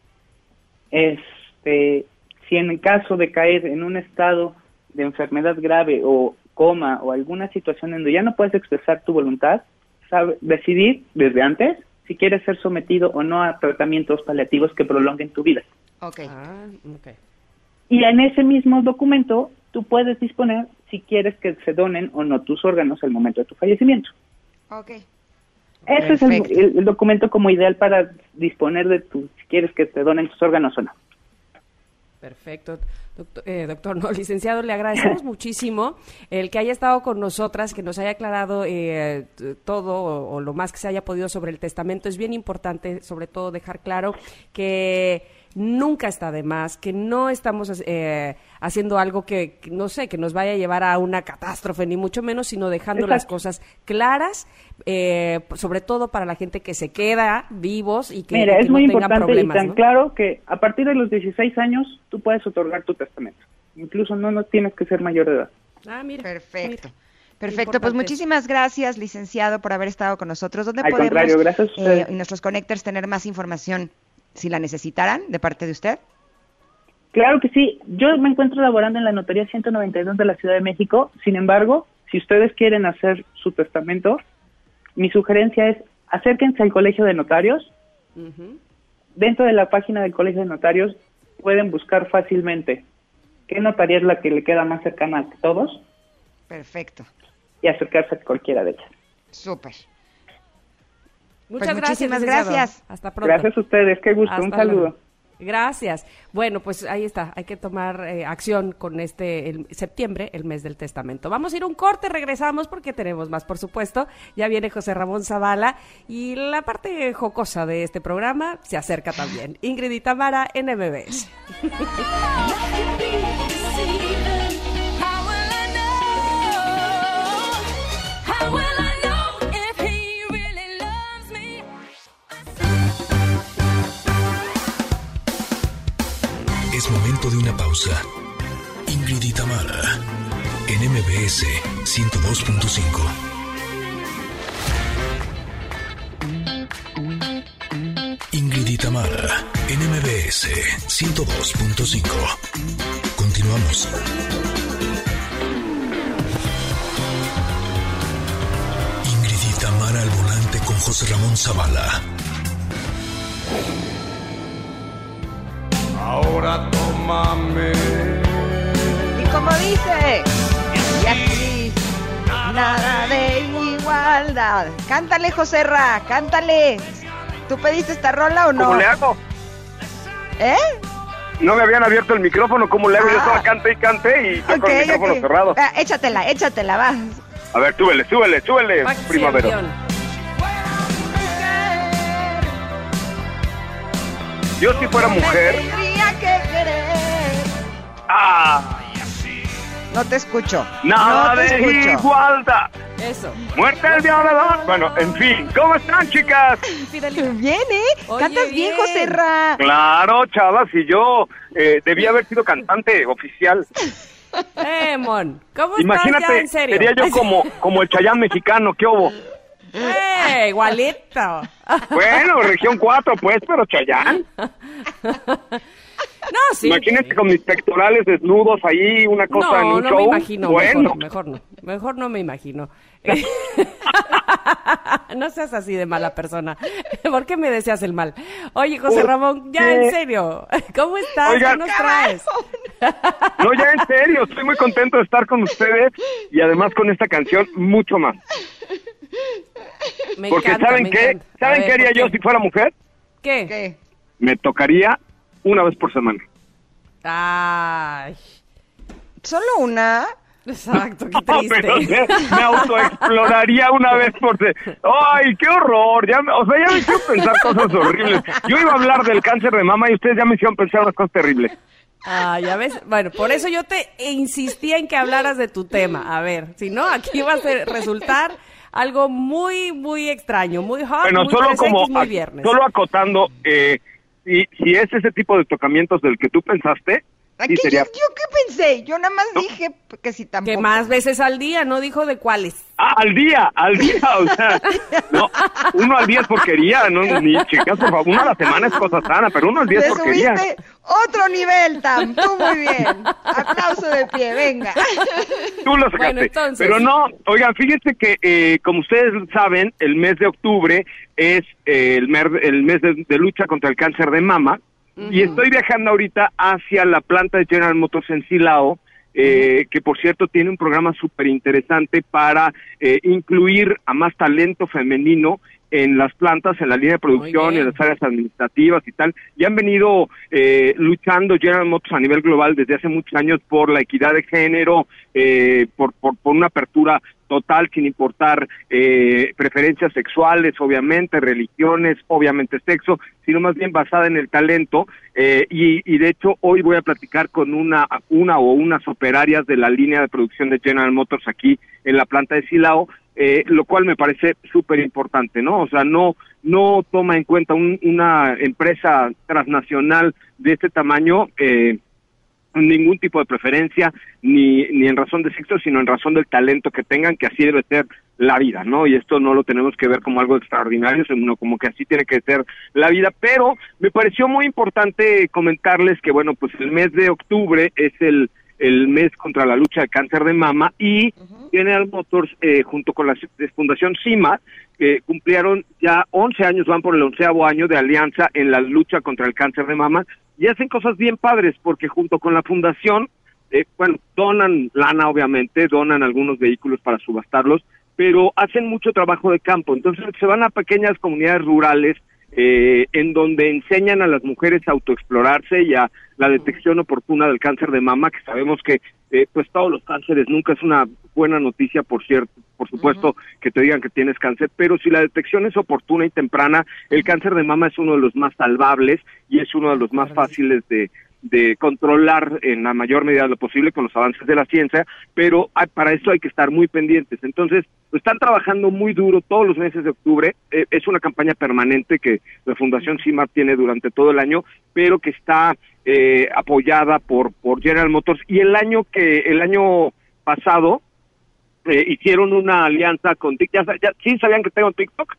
es Eh, si en el caso de caer en un estado de enfermedad grave o coma o alguna situación en donde ya no puedes expresar tu voluntad, sabe, decidir desde antes si quieres ser sometido o no a tratamientos paliativos que prolonguen tu vida. Okay. Ah, okay. Y en ese mismo documento tú puedes disponer si quieres que se donen o no tus órganos al momento de tu fallecimiento. Okay. Ese Perfecto. es el, el, el documento como ideal para disponer de tu, si quieres que te donen tus órganos o no. Perfecto. Doctor, eh, doctor, no, licenciado, le agradecemos muchísimo el que haya estado con nosotras, que nos haya aclarado eh, todo o, o lo más que se haya podido sobre el testamento. Es bien importante, sobre todo, dejar claro que nunca está de más, que no estamos eh, haciendo algo que, que, no sé, que nos vaya a llevar a una catástrofe, ni mucho menos, sino dejando Exacto. las cosas claras, eh, sobre todo para la gente que se queda vivos y que, Mira, y que es no muy tenga importante problemas, y tan ¿no? claro que a partir de los dieciséis años tú puedes otorgar tu testamento. Incluso no, no tienes que ser mayor de edad. Ah, mira. Perfecto. Mira. Perfecto, pues muchísimas gracias, licenciado, por haber estado con nosotros. ¿Dónde Al podemos, contrario, gracias a ustedes. eh, y nuestros connectors tener más información si la necesitaran de parte de usted? Claro que sí. Yo me encuentro laborando en la Notaría ciento noventa y dos de la Ciudad de México. Sin embargo, si ustedes quieren hacer su testamento, mi sugerencia es acérquense al Colegio de Notarios. Uh-huh. Dentro de la página del Colegio de Notarios pueden buscar fácilmente qué notaría es la que le queda más cercana a todos. Perfecto. Y acercarse a cualquiera de ellas. Súper. Muchas pues gracias. Muchísimas licenciado. gracias. Hasta pronto. Gracias a ustedes, qué gusto, Hasta un saludo. luego. Gracias. Bueno, pues ahí está, hay que tomar eh, acción con este el, septiembre, el mes del testamento. Vamos a ir a un corte, regresamos porque tenemos más, por supuesto. Ya viene José Ramón Zavala y la parte jocosa de este programa se acerca también. Ingrid y Tamara en M B S. Es momento de una pausa. Ingrid y Tamara, en M B S ciento dos punto cinco. Ingrid y Tamara, en M B S ciento dos punto cinco. Continuamos. Ingrid y Tamara al volante con José Ramón Zavala. Ahora tómame. Y como dice, y aquí nada de igualdad. Cántale, José Ra, cántale. ¿Tú pediste esta rola o no? ¿Cómo le hago? ¿Eh? No me habían abierto el micrófono, ¿cómo le hago? Ah. Yo estaba cante y cante y tengo Okay, el micrófono okay. cerrado. Ah, échatela, échatela, va. A ver, súbele, súbele, súbele, primavera. Yo si fuera mujer... Tendría que querer. ¡Ah! No te escucho. Nada no te de escucho. igualdad. Eso. Muerte el violador. Bueno, en fin, ¿cómo están, chicas? Bien, ¿eh? Oye, Cantas bien, bien. José Ra. Claro, chavas, y yo eh, debía haber sido cantante oficial. Eh, Mon, ¿cómo Imagínate, estás ya en serio? sería yo como, como el Chayán mexicano, ¿qué hubo? Eh, igualito. Bueno, región cuatro, pues, pero Chayán. No, sí. Imagínate con mis pectorales desnudos ahí, una cosa no, en un no show. me imagino. Bueno, Mejor, mejor no. Mejor no me imagino. No seas así de mala persona. ¿Por qué me deseas el mal? Oye, José Ramón, ya en serio. ¿Cómo estás? Oigan, ¿Qué nos traes? no, ya en serio, estoy muy contento de estar con ustedes y además con esta canción mucho más. Me Porque encanta, ¿saben me qué? encanta. A ¿Saben ver, qué haría ¿por yo qué? si fuera mujer? ¿Qué? ¿Qué? Me tocaría una vez por semana. Ay. ¿Solo una? Exacto, qué No, triste. pero me, me autoexploraría una vez por semana. ¡Ay, qué horror! Ya, me- o sea, ya me hicieron pensar cosas horribles. Yo iba a hablar del cáncer de mama y ustedes ya me hicieron pensar unas cosas terribles. Ah, ya ves. Bueno, por eso yo te insistía en que hablaras de tu tema. A ver, si no, aquí va a ser- resultar algo muy, muy extraño, muy hot, Bueno, muy solo tres equis, como, muy ac- viernes. solo acotando, eh, si, si es ese tipo de tocamientos del que tú pensaste, Aquí sí sería... yo, yo qué pensé, yo nada más dije que si tampoco. Que más veces al día, no dijo de cuáles. Ah, al día, al día, o sea, no, uno al día es porquería, no, ni chicas, por favor, uno a la semana es cosa sana, pero uno al día Te es porquería. subiste otro nivel, Tam, tú muy bien. Aplauso de pie, venga. Tú lo sacaste. Bueno, entonces. Pero no, oigan, fíjense que, eh, como ustedes saben, el mes de octubre es eh, el, mer- el mes de, de lucha contra el cáncer de mama, y estoy viajando ahorita hacia la planta de General Motors en Silao, eh, que por cierto tiene un programa súper interesante para eh, incluir a más talento femenino en las plantas, en la línea de producción, bien. en las áreas administrativas y tal. Y han venido eh, luchando General Motors a nivel global desde hace muchos años por la equidad de género, eh, por, por, por una apertura total sin importar eh, preferencias sexuales, obviamente, religiones, obviamente sexo, sino más bien basada en el talento. Eh, y, y de hecho hoy voy a platicar con una, una o unas operarias de la línea de producción de General Motors aquí en la planta de Silao, eh, lo cual me parece súper importante, ¿no? O sea, no no toma en cuenta un, una empresa transnacional de este tamaño eh, ningún tipo de preferencia, ni, ni en razón de sexo, sino en razón del talento que tengan, que así debe ser la vida, ¿no? Y esto no lo tenemos que ver como algo extraordinario, sino como que así tiene que ser la vida, pero me pareció muy importante comentarles que, bueno, pues el mes de octubre es el el mes contra la lucha del cáncer de mama y uh-huh. General Motors, eh, junto con la Fundación CIMA, que cumplieron ya once años, van por el onceavo año de alianza en la lucha contra el cáncer de mama, y hacen cosas bien padres, porque junto con la fundación, eh, bueno, donan lana, obviamente, donan algunos vehículos para subastarlos, pero hacen mucho trabajo de campo, entonces se van a pequeñas comunidades rurales, eh, en donde enseñan a las mujeres a autoexplorarse y a la detección oportuna del cáncer de mama, que sabemos que eh, pues todos los cánceres, nunca es una buena noticia, por cierto, por supuesto, uh-huh. que te digan que tienes cáncer, pero si la detección es oportuna y temprana, el cáncer de mama es uno de los más salvables y es uno de los más fáciles de de controlar en la mayor medida de lo posible con los avances de la ciencia, pero hay, para eso hay que estar muy pendientes. Entonces, están trabajando muy duro todos los meses de octubre, eh, es una campaña permanente que la Fundación CIMA tiene durante todo el año, pero que está eh, apoyada por por General Motors, y el año que el año pasado eh, hicieron una alianza con TikTok. ¿Ya, ya, ¿Sí sabían que tengo TikTok?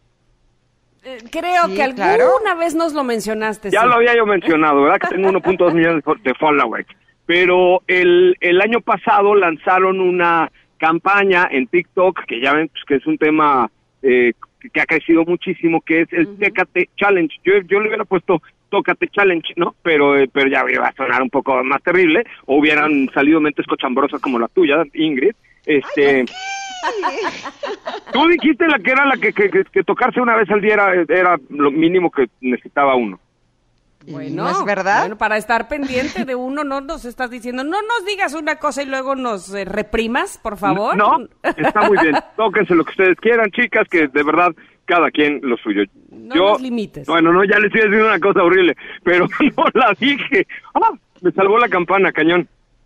Creo sí, que alguna claro. vez nos lo mencionaste. Ya sí. Lo había yo mencionado, ¿verdad? Que tengo uno punto dos millones de followers. Pero el, el año pasado lanzaron una campaña en TikTok, que ya ven pues, que es un tema eh, que, que ha crecido muchísimo, que es el uh-huh. Técate Challenge. Yo, yo le hubiera puesto Tócate Challenge, ¿no? Pero eh, pero ya iba a sonar un poco más terrible, o hubieran salido mentes cochambrosas como la tuya, Ingrid. Este... Ay, tú dijiste la que era la que, que, que, que tocarse una vez al día era, era lo mínimo que necesitaba uno. Bueno, ¿no es verdad? Bueno, para estar pendiente de uno, no nos estás diciendo, no nos digas una cosa y luego nos eh, reprimas, por favor. No, está muy bien. Tóquense lo que ustedes quieran, chicas, que de verdad cada quien lo suyo. No Yo, nos limites. Bueno, no, ya les estoy diciendo una cosa horrible, pero no la dije. Ah, me salvó la campana, cañón.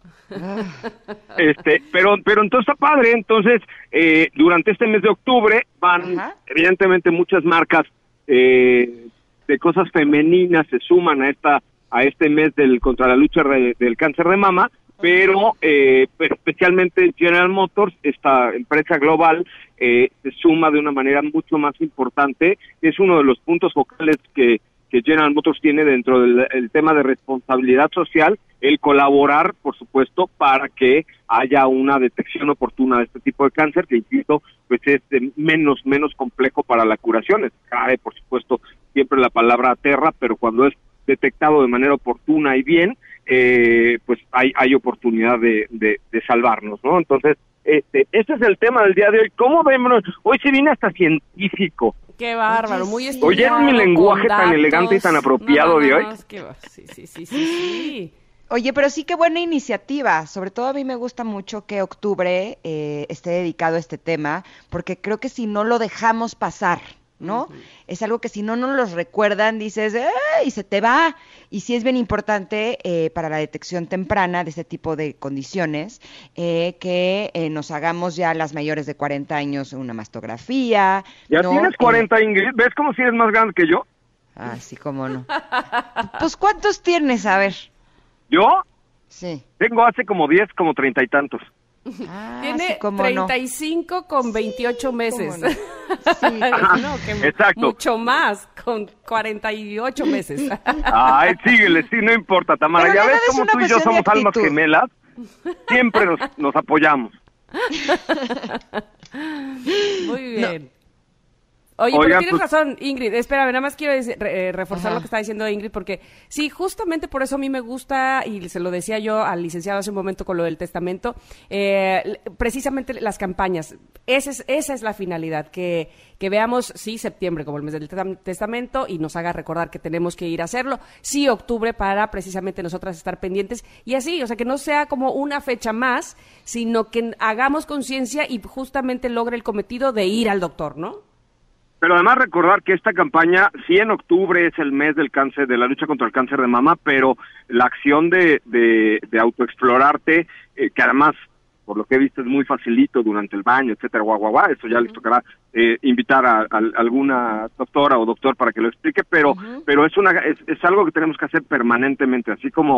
Este, pero pero entonces está padre. Entonces eh, durante este mes de octubre van Ajá. evidentemente muchas marcas eh, de cosas femeninas se suman a esta a este mes del contra la lucha de, del cáncer de mama, pero, eh, pero especialmente General Motors, esta empresa global, eh, se suma de una manera mucho más importante. Es uno de los puntos focales que que General Motors tiene dentro del el tema de responsabilidad social, el colaborar, por supuesto, para que haya una detección oportuna de este tipo de cáncer, que insisto, pues es menos menos complejo para la curación. Es cae, por supuesto, siempre la palabra aterra, pero cuando es detectado de manera oportuna y bien, eh, pues hay hay oportunidad de, de, de salvarnos, ¿no? Entonces, este, este es el tema del día de hoy. ¿Cómo vemos? Hoy se viene hasta científico. Qué bárbaro, muy estudiado. ¿Oyeron mi lenguaje tan elegante y tan apropiado no, no, no, de hoy? No, es que, sí, sí, sí, sí, sí. Oye, pero sí, qué buena iniciativa. Sobre todo a mí me gusta mucho que octubre eh, esté dedicado a este tema, porque creo que si no lo dejamos pasar, ¿no? Uh-huh. Es algo que si no nos los recuerdan, dices, ¡eh! Y se te va. Y sí es bien importante eh, para la detección temprana de este tipo de condiciones, eh, que eh, nos hagamos ya las mayores de cuarenta años una mastografía. ¿Ya ¿no? tienes cuarenta, eh, Ingrid? ¿Ves como si eres más grande que yo? Ah, sí, cómo no. Pues, ¿cuántos tienes? A ver. ¿Yo? Sí. Tengo hace como diez, como treinta y tantos. Ah, Tiene sí, treinta y cinco no. con veintiocho sí, meses. No. Sí, no, que exacto. Mucho más, con cuarenta y ocho meses. Ay, síguele, sí, no importa, Tamara. Pero ya ves cómo tú y yo somos almas gemelas. Siempre nos, nos apoyamos. Muy bien. No. Oye, Oigan, pero tienes pues... razón, Ingrid. Espérame, nada más quiero decir, eh, reforzar Ajá. lo que está diciendo Ingrid, porque sí, justamente por eso a mí me gusta, y se lo decía yo al licenciado hace un momento con lo del testamento, eh, precisamente las campañas. Esa es, esa es la finalidad, que, que veamos, sí, septiembre como el mes del testamento, y nos haga recordar que tenemos que ir a hacerlo. Sí, octubre, para precisamente nosotras estar pendientes. Y así, o sea, que no sea como una fecha más, sino que hagamos conciencia y justamente logre el cometido de ir al doctor, ¿no? Pero además recordar que esta campaña, sí, en octubre es el mes del cáncer, de la lucha contra el cáncer de mama, pero la acción de, de, de autoexplorarte, eh, que además, por lo que he visto, es muy facilito durante el baño, etcétera, guau, guau, guau, eso ya uh-huh. les tocará eh, invitar a, a, a alguna doctora o doctor para que lo explique, pero uh-huh. pero es una es, es algo que tenemos que hacer permanentemente, así como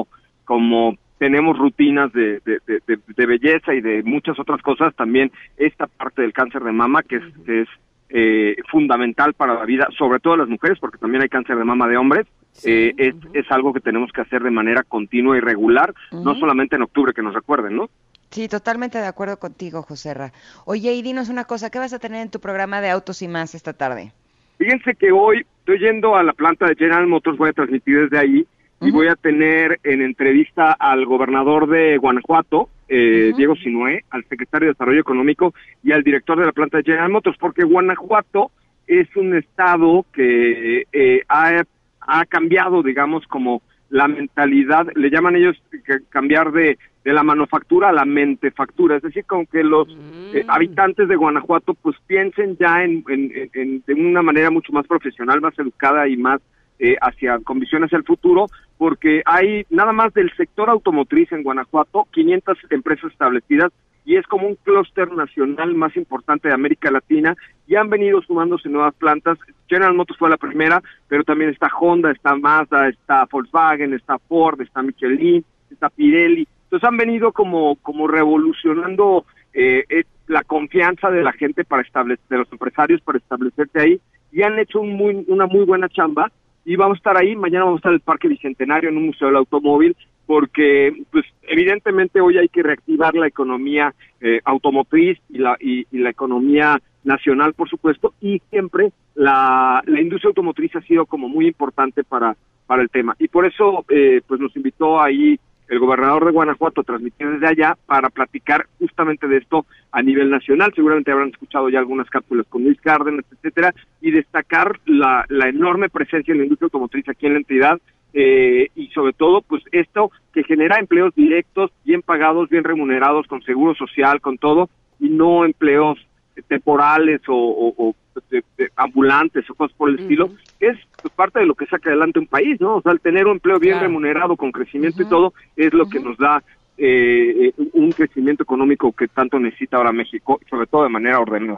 como tenemos rutinas de, de, de, de belleza y de muchas otras cosas, también esta parte del cáncer de mama, que es, que es eh, fundamental para la vida, sobre todo las mujeres, porque también hay cáncer de mama de hombres, sí, eh, es, uh-huh. es algo que tenemos que hacer de manera continua y regular, uh-huh. no solamente en octubre, que nos recuerden, ¿no? Sí, totalmente de acuerdo contigo, Joserra. Oye, y dinos una cosa, ¿qué vas a tener en tu programa de Autos y Más esta tarde? Fíjense que hoy estoy yendo a la planta de General Motors, voy a transmitir desde ahí, y voy a tener en entrevista al gobernador de Guanajuato, eh, uh-huh. Diego Sinué, al secretario de Desarrollo Económico y al director de la planta de General Motors, porque Guanajuato es un estado que eh, ha, ha cambiado, digamos, como la mentalidad, le llaman ellos que cambiar de, de la manufactura a la mentefactura, es decir, como que los mm. eh, habitantes de Guanajuato pues piensen ya en, en, en, en de una manera mucho más profesional, más educada y más Eh, hacia con visión hacia el futuro, porque hay nada más del sector automotriz en Guanajuato, quinientas empresas establecidas, y es como un clúster nacional más importante de América Latina, y han venido sumándose nuevas plantas. General Motors fue la primera, pero también está Honda, está Mazda, está Volkswagen, está Ford, está Michelin, está Pirelli. Entonces han venido como, como revolucionando eh, eh, la confianza de la gente para establecer, de los empresarios para establecerse ahí, y han hecho un muy, una muy buena chamba. Y vamos a estar ahí, mañana vamos a estar en el Parque Bicentenario, en un museo del automóvil, porque pues evidentemente hoy hay que reactivar la economía eh, automotriz y la y, y la economía nacional, por supuesto, y siempre la, la industria automotriz ha sido como muy importante para, para el tema. Y por eso eh, pues nos invitó ahí el gobernador de Guanajuato a transmitir desde allá para platicar justamente de esto a nivel nacional. Seguramente habrán escuchado ya algunas cápsulas con Luis Cárdenas, etcétera, y destacar la, la enorme presencia en la industria automotriz aquí en la entidad, eh, y sobre todo, pues esto que genera empleos directos, bien pagados, bien remunerados, con seguro social, con todo, y no empleos temporales o, o, o de, de ambulantes o cosas por el uh-huh. estilo, que es pues, parte de lo que saca adelante un país, ¿no? O sea, el tener un empleo bien claro. remunerado, con crecimiento uh-huh. y todo, es lo uh-huh. que nos da eh, un crecimiento económico que tanto necesita ahora México, sobre todo de manera ordenada.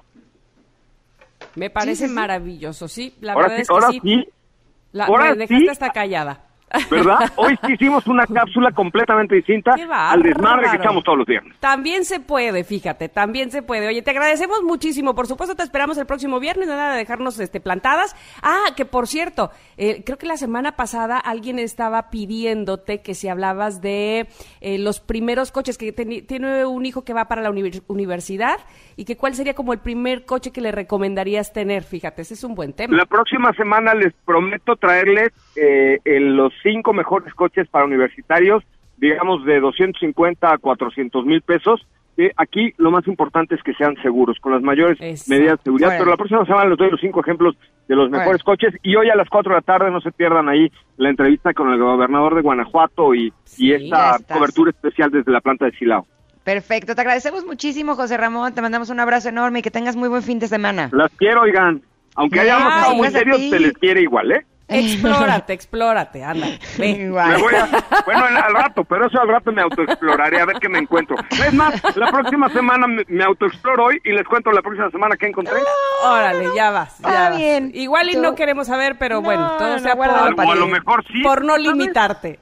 Me parece sí, sí, maravilloso, sí, la ahora verdad sí, es que ahora sí. sí. La, ahora me dejaste sí. hasta callada. ¿Verdad? Hoy sí hicimos una cápsula completamente distinta al desmadre que echamos todos los días. También se puede, fíjate, también se puede. Oye, te agradecemos muchísimo. Por supuesto, te esperamos el próximo viernes, nada de dejarnos este, plantadas. Ah, que por cierto, eh, creo que la semana pasada alguien estaba pidiéndote que si hablabas de eh, los primeros coches, que ten, tiene un hijo que va para la uni- universidad y que cuál sería como el primer coche que le recomendarías tener. Fíjate, ese es un buen tema. La próxima semana les prometo traerles eh, el, los cinco mejores coches para universitarios, digamos de doscientos cincuenta a cuatrocientos mil pesos. Eh, aquí lo más importante es que sean seguros, con las mayores Exacto. medidas de seguridad, bueno. pero la próxima semana les doy los cinco ejemplos de los mejores bueno. coches, y hoy a las cuatro de la tarde no se pierdan ahí la entrevista con el gobernador de Guanajuato y, sí, y esta cobertura especial desde la planta de Silao. Perfecto, te agradecemos muchísimo, José Ramón, te mandamos un abrazo enorme y que tengas muy buen fin de semana. Las quiero, oigan, aunque Ay, hayamos estado muy serios, se les quiere igual, ¿eh? Explórate, explórate, anda. Ve. Me voy a, bueno, al rato, pero eso al rato me autoexploraré a ver qué me encuentro. Es más, la próxima semana me, me autoexploro hoy y les cuento la próxima semana qué encontré. Órale, ya vas, ya ah, vas. Bien. Igual y Tú... no queremos saber, pero no, bueno, todo no, sea por, o a lo mejor sí. por no limitarte.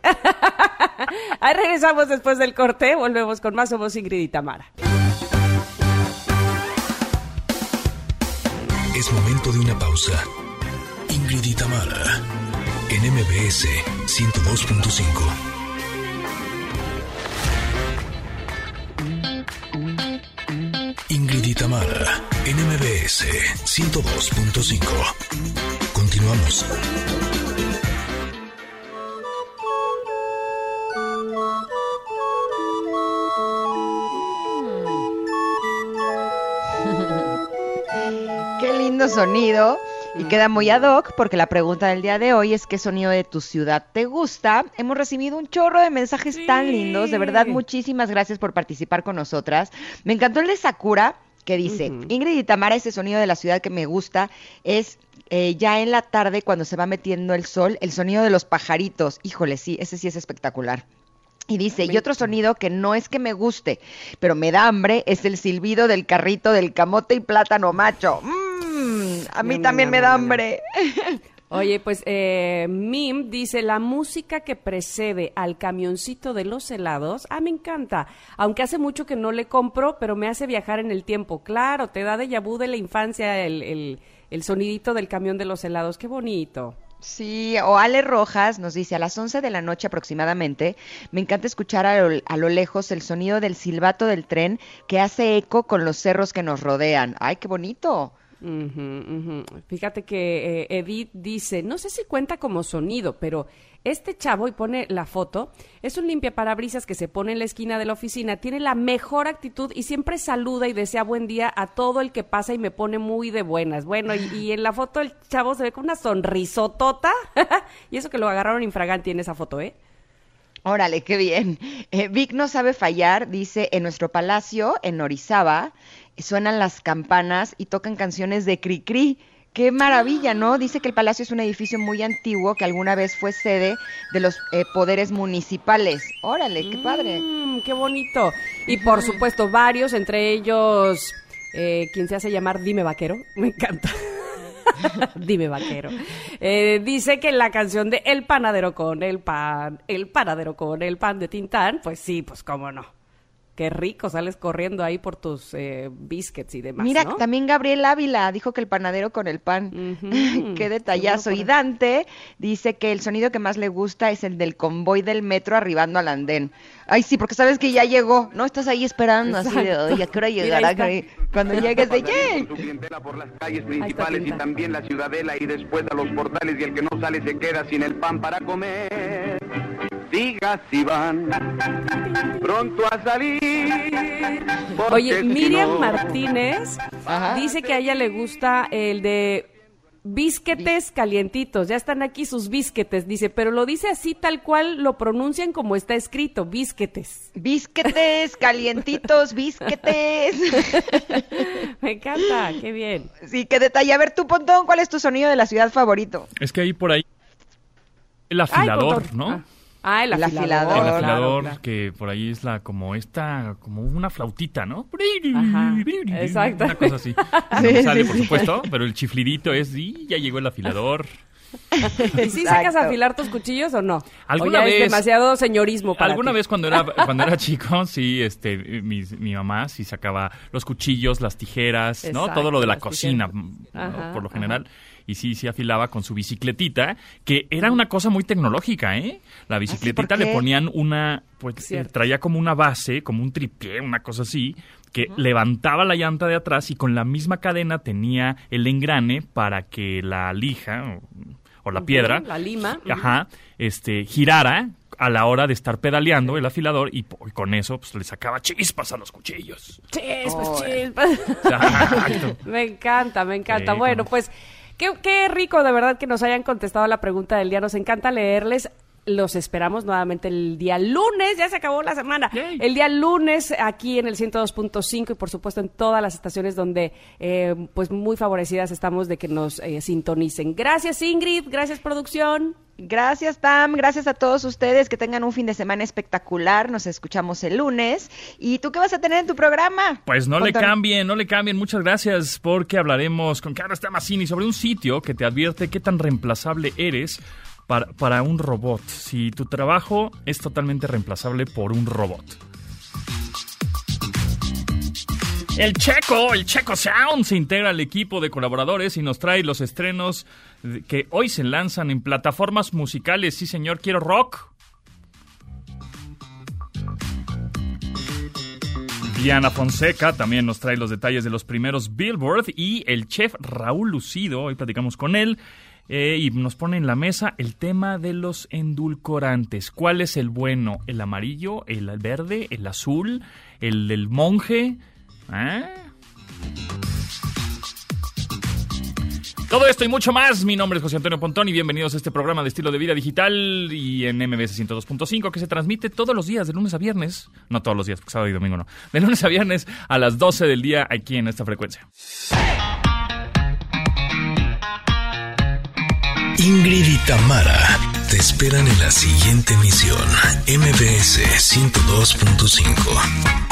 Ahí regresamos después del corte, volvemos con más. Somos Ingrid y Tamara. Es momento de una pausa. Ingrid y Tamara, en M B S ciento dos punto cinco. Ingrid y Tamara, en M B S ciento dos punto cinco. Continuamos. Qué lindo sonido. Y queda muy ad hoc porque la pregunta del día de hoy es ¿qué sonido de tu ciudad te gusta? Hemos recibido un chorro de mensajes sí. tan lindos, de verdad, muchísimas gracias por participar con nosotras. Me encantó el de Sakura, que dice, uh-huh. Ingrid y Tamara, ese sonido de la ciudad que me gusta es eh, ya en la tarde cuando se va metiendo el sol, el sonido de los pajaritos. Híjole, sí, ese sí es espectacular. Y dice, y otro sonido que no es que me guste, pero me da hambre, es el silbido del carrito del camote y plátano macho. ¡Mmm! A mí no, también no, me no, da no, hambre. No. Oye, pues eh, Mim dice, la música que precede al camioncito de los helados, ah, me encanta, aunque hace mucho que no le compro, pero me hace viajar en el tiempo. Claro, te da déjà vu de la infancia el, el, el sonidito del camión de los helados, qué bonito. Sí, o Ale Rojas nos dice, a las once de la noche aproximadamente, me encanta escuchar a lo, a lo lejos el sonido del silbato del tren que hace eco con los cerros que nos rodean. ¡Ay, qué bonito! Uh-huh, uh-huh. Fíjate que eh, Edith dice, no sé si cuenta como sonido, pero este chavo, y pone la foto, es un limpiaparabrisas que se pone en la esquina de la oficina, tiene la mejor actitud y siempre saluda y desea buen día a todo el que pasa y me pone muy de buenas. Bueno, y, y en la foto el chavo se ve con una sonrisotota y eso que lo agarraron infraganti en esa foto, ¿eh? Órale, qué bien. Eh, Vic no sabe fallar, dice, en nuestro palacio, en Orizaba, suenan las campanas y tocan canciones de Cricri. ¡Qué maravilla!, ¿no? Dice que el palacio es un edificio muy antiguo que alguna vez fue sede de los eh, poderes municipales. ¡Órale, qué padre! Mm, ¡Qué bonito! Y por supuesto varios, entre ellos, eh, quien se hace llamar Dime Vaquero, me encanta. Dime Vaquero. Eh, dice que la canción de El panadero con el pan, el panadero con el pan de Tintán, pues sí, pues cómo no. Qué rico, sales corriendo ahí por tus eh, biscuits y demás, Mira, ¿no? también Gabriel Ávila dijo que el panadero con el pan. Uh-huh. Qué detallazo. Y Dante dice que el sonido que más le gusta es el del convoy del metro arribando al andén. Ay, sí, porque sabes que ya llegó, ¿no? Estás ahí esperando. Exacto. Así de, oye, ¿a qué hora llegará? Cuando llegues de ¡yay! Su clientela por las calles principales y también la ciudadela y después a los portales y el que no sale se queda sin el pan para comer. Diga si van pronto a salir. Oye, Miriam si no... Martínez Ajá. dice que a ella le gusta el de bisquetes calientitos. Ya están aquí sus bisquetes, dice, pero lo dice así tal cual lo pronuncian como está escrito, bisquetes. Bisquetes calientitos, bisquetes. Me encanta, qué bien. Sí, qué detalle. A ver, tú, Pontón, ¿cuál es tu sonido de la ciudad favorito? Es que ahí por ahí el afilador, Ay, ¿no? Ah. Ah, el afilador. El afilador, claro, claro. Que por ahí es la como esta, como una flautita, ¿no? Ajá, exacto. Una cosa así. No me sale, por supuesto, pero el chiflidito es, y ya llegó el afilador. ¿Y sí sacas a afilar tus cuchillos o no? ¿Alguna ¿O ya vez, es demasiado señorismo para Alguna ti? vez cuando era cuando era chico, sí, este, mi, mi mamá sí sacaba los cuchillos, las tijeras, Exacto, ¿no? Todo lo de la cocina, ajá, por lo general. Ajá. Y sí, sí afilaba con su bicicletita, que era una cosa muy tecnológica, ¿eh? La bicicletita le ponían una, pues eh, traía como una base, como un tripié, una cosa así, que uh-huh. levantaba la llanta de atrás y con la misma cadena tenía el engrane para que la lija o, o la uh-huh, piedra, la lima, ajá, uh-huh. este, girara a la hora de estar pedaleando el afilador y, y con eso pues le sacaba chispas a los cuchillos. Chispas, oh, chispas. Exacto. Me encanta, me encanta. Sí, bueno, pues Qué, qué rico, de verdad, que nos hayan contestado la pregunta del día. Nos encanta leerles. Los esperamos nuevamente el día lunes. Ya se acabó la semana. Yay. El día lunes aquí en el ciento dos punto cinco y, por supuesto, en todas las estaciones donde, eh, pues, muy favorecidas estamos de que nos eh, sintonicen. Gracias, Ingrid. Gracias, producción. Gracias, Pam. Gracias a todos ustedes. Que tengan un fin de semana espectacular. Nos escuchamos el lunes. ¿Y tú qué vas a tener en tu programa? Pues no Pontón. le cambien, no le cambien. Muchas gracias, porque hablaremos con Carlos Tamasini sobre un sitio que te advierte qué tan reemplazable eres para, para un robot. Si tu trabajo es totalmente reemplazable por un robot. El Checo, el Checo Sound se integra al equipo de colaboradores y nos trae los estrenos que hoy se lanzan en plataformas musicales. Sí, señor, quiero rock. Diana Fonseca también nos trae los detalles de los primeros Billboard y el chef Raúl Lucido, hoy platicamos con él, eh, y nos pone en la mesa el tema de los endulcorantes. ¿Cuál es el bueno? ¿El amarillo, el verde, el azul, el del monje? ¿Eh? Todo esto y mucho más. Mi nombre es José Antonio Pontón y bienvenidos a este programa de estilo de vida digital y en M B S ciento dos punto cinco, que se transmite todos los días de lunes a viernes. No todos los días, porque sábado y domingo no. De lunes a viernes a las doce del día aquí en esta frecuencia. Ingrid y Tamara te esperan en la siguiente emisión. M B S ciento dos punto cinco.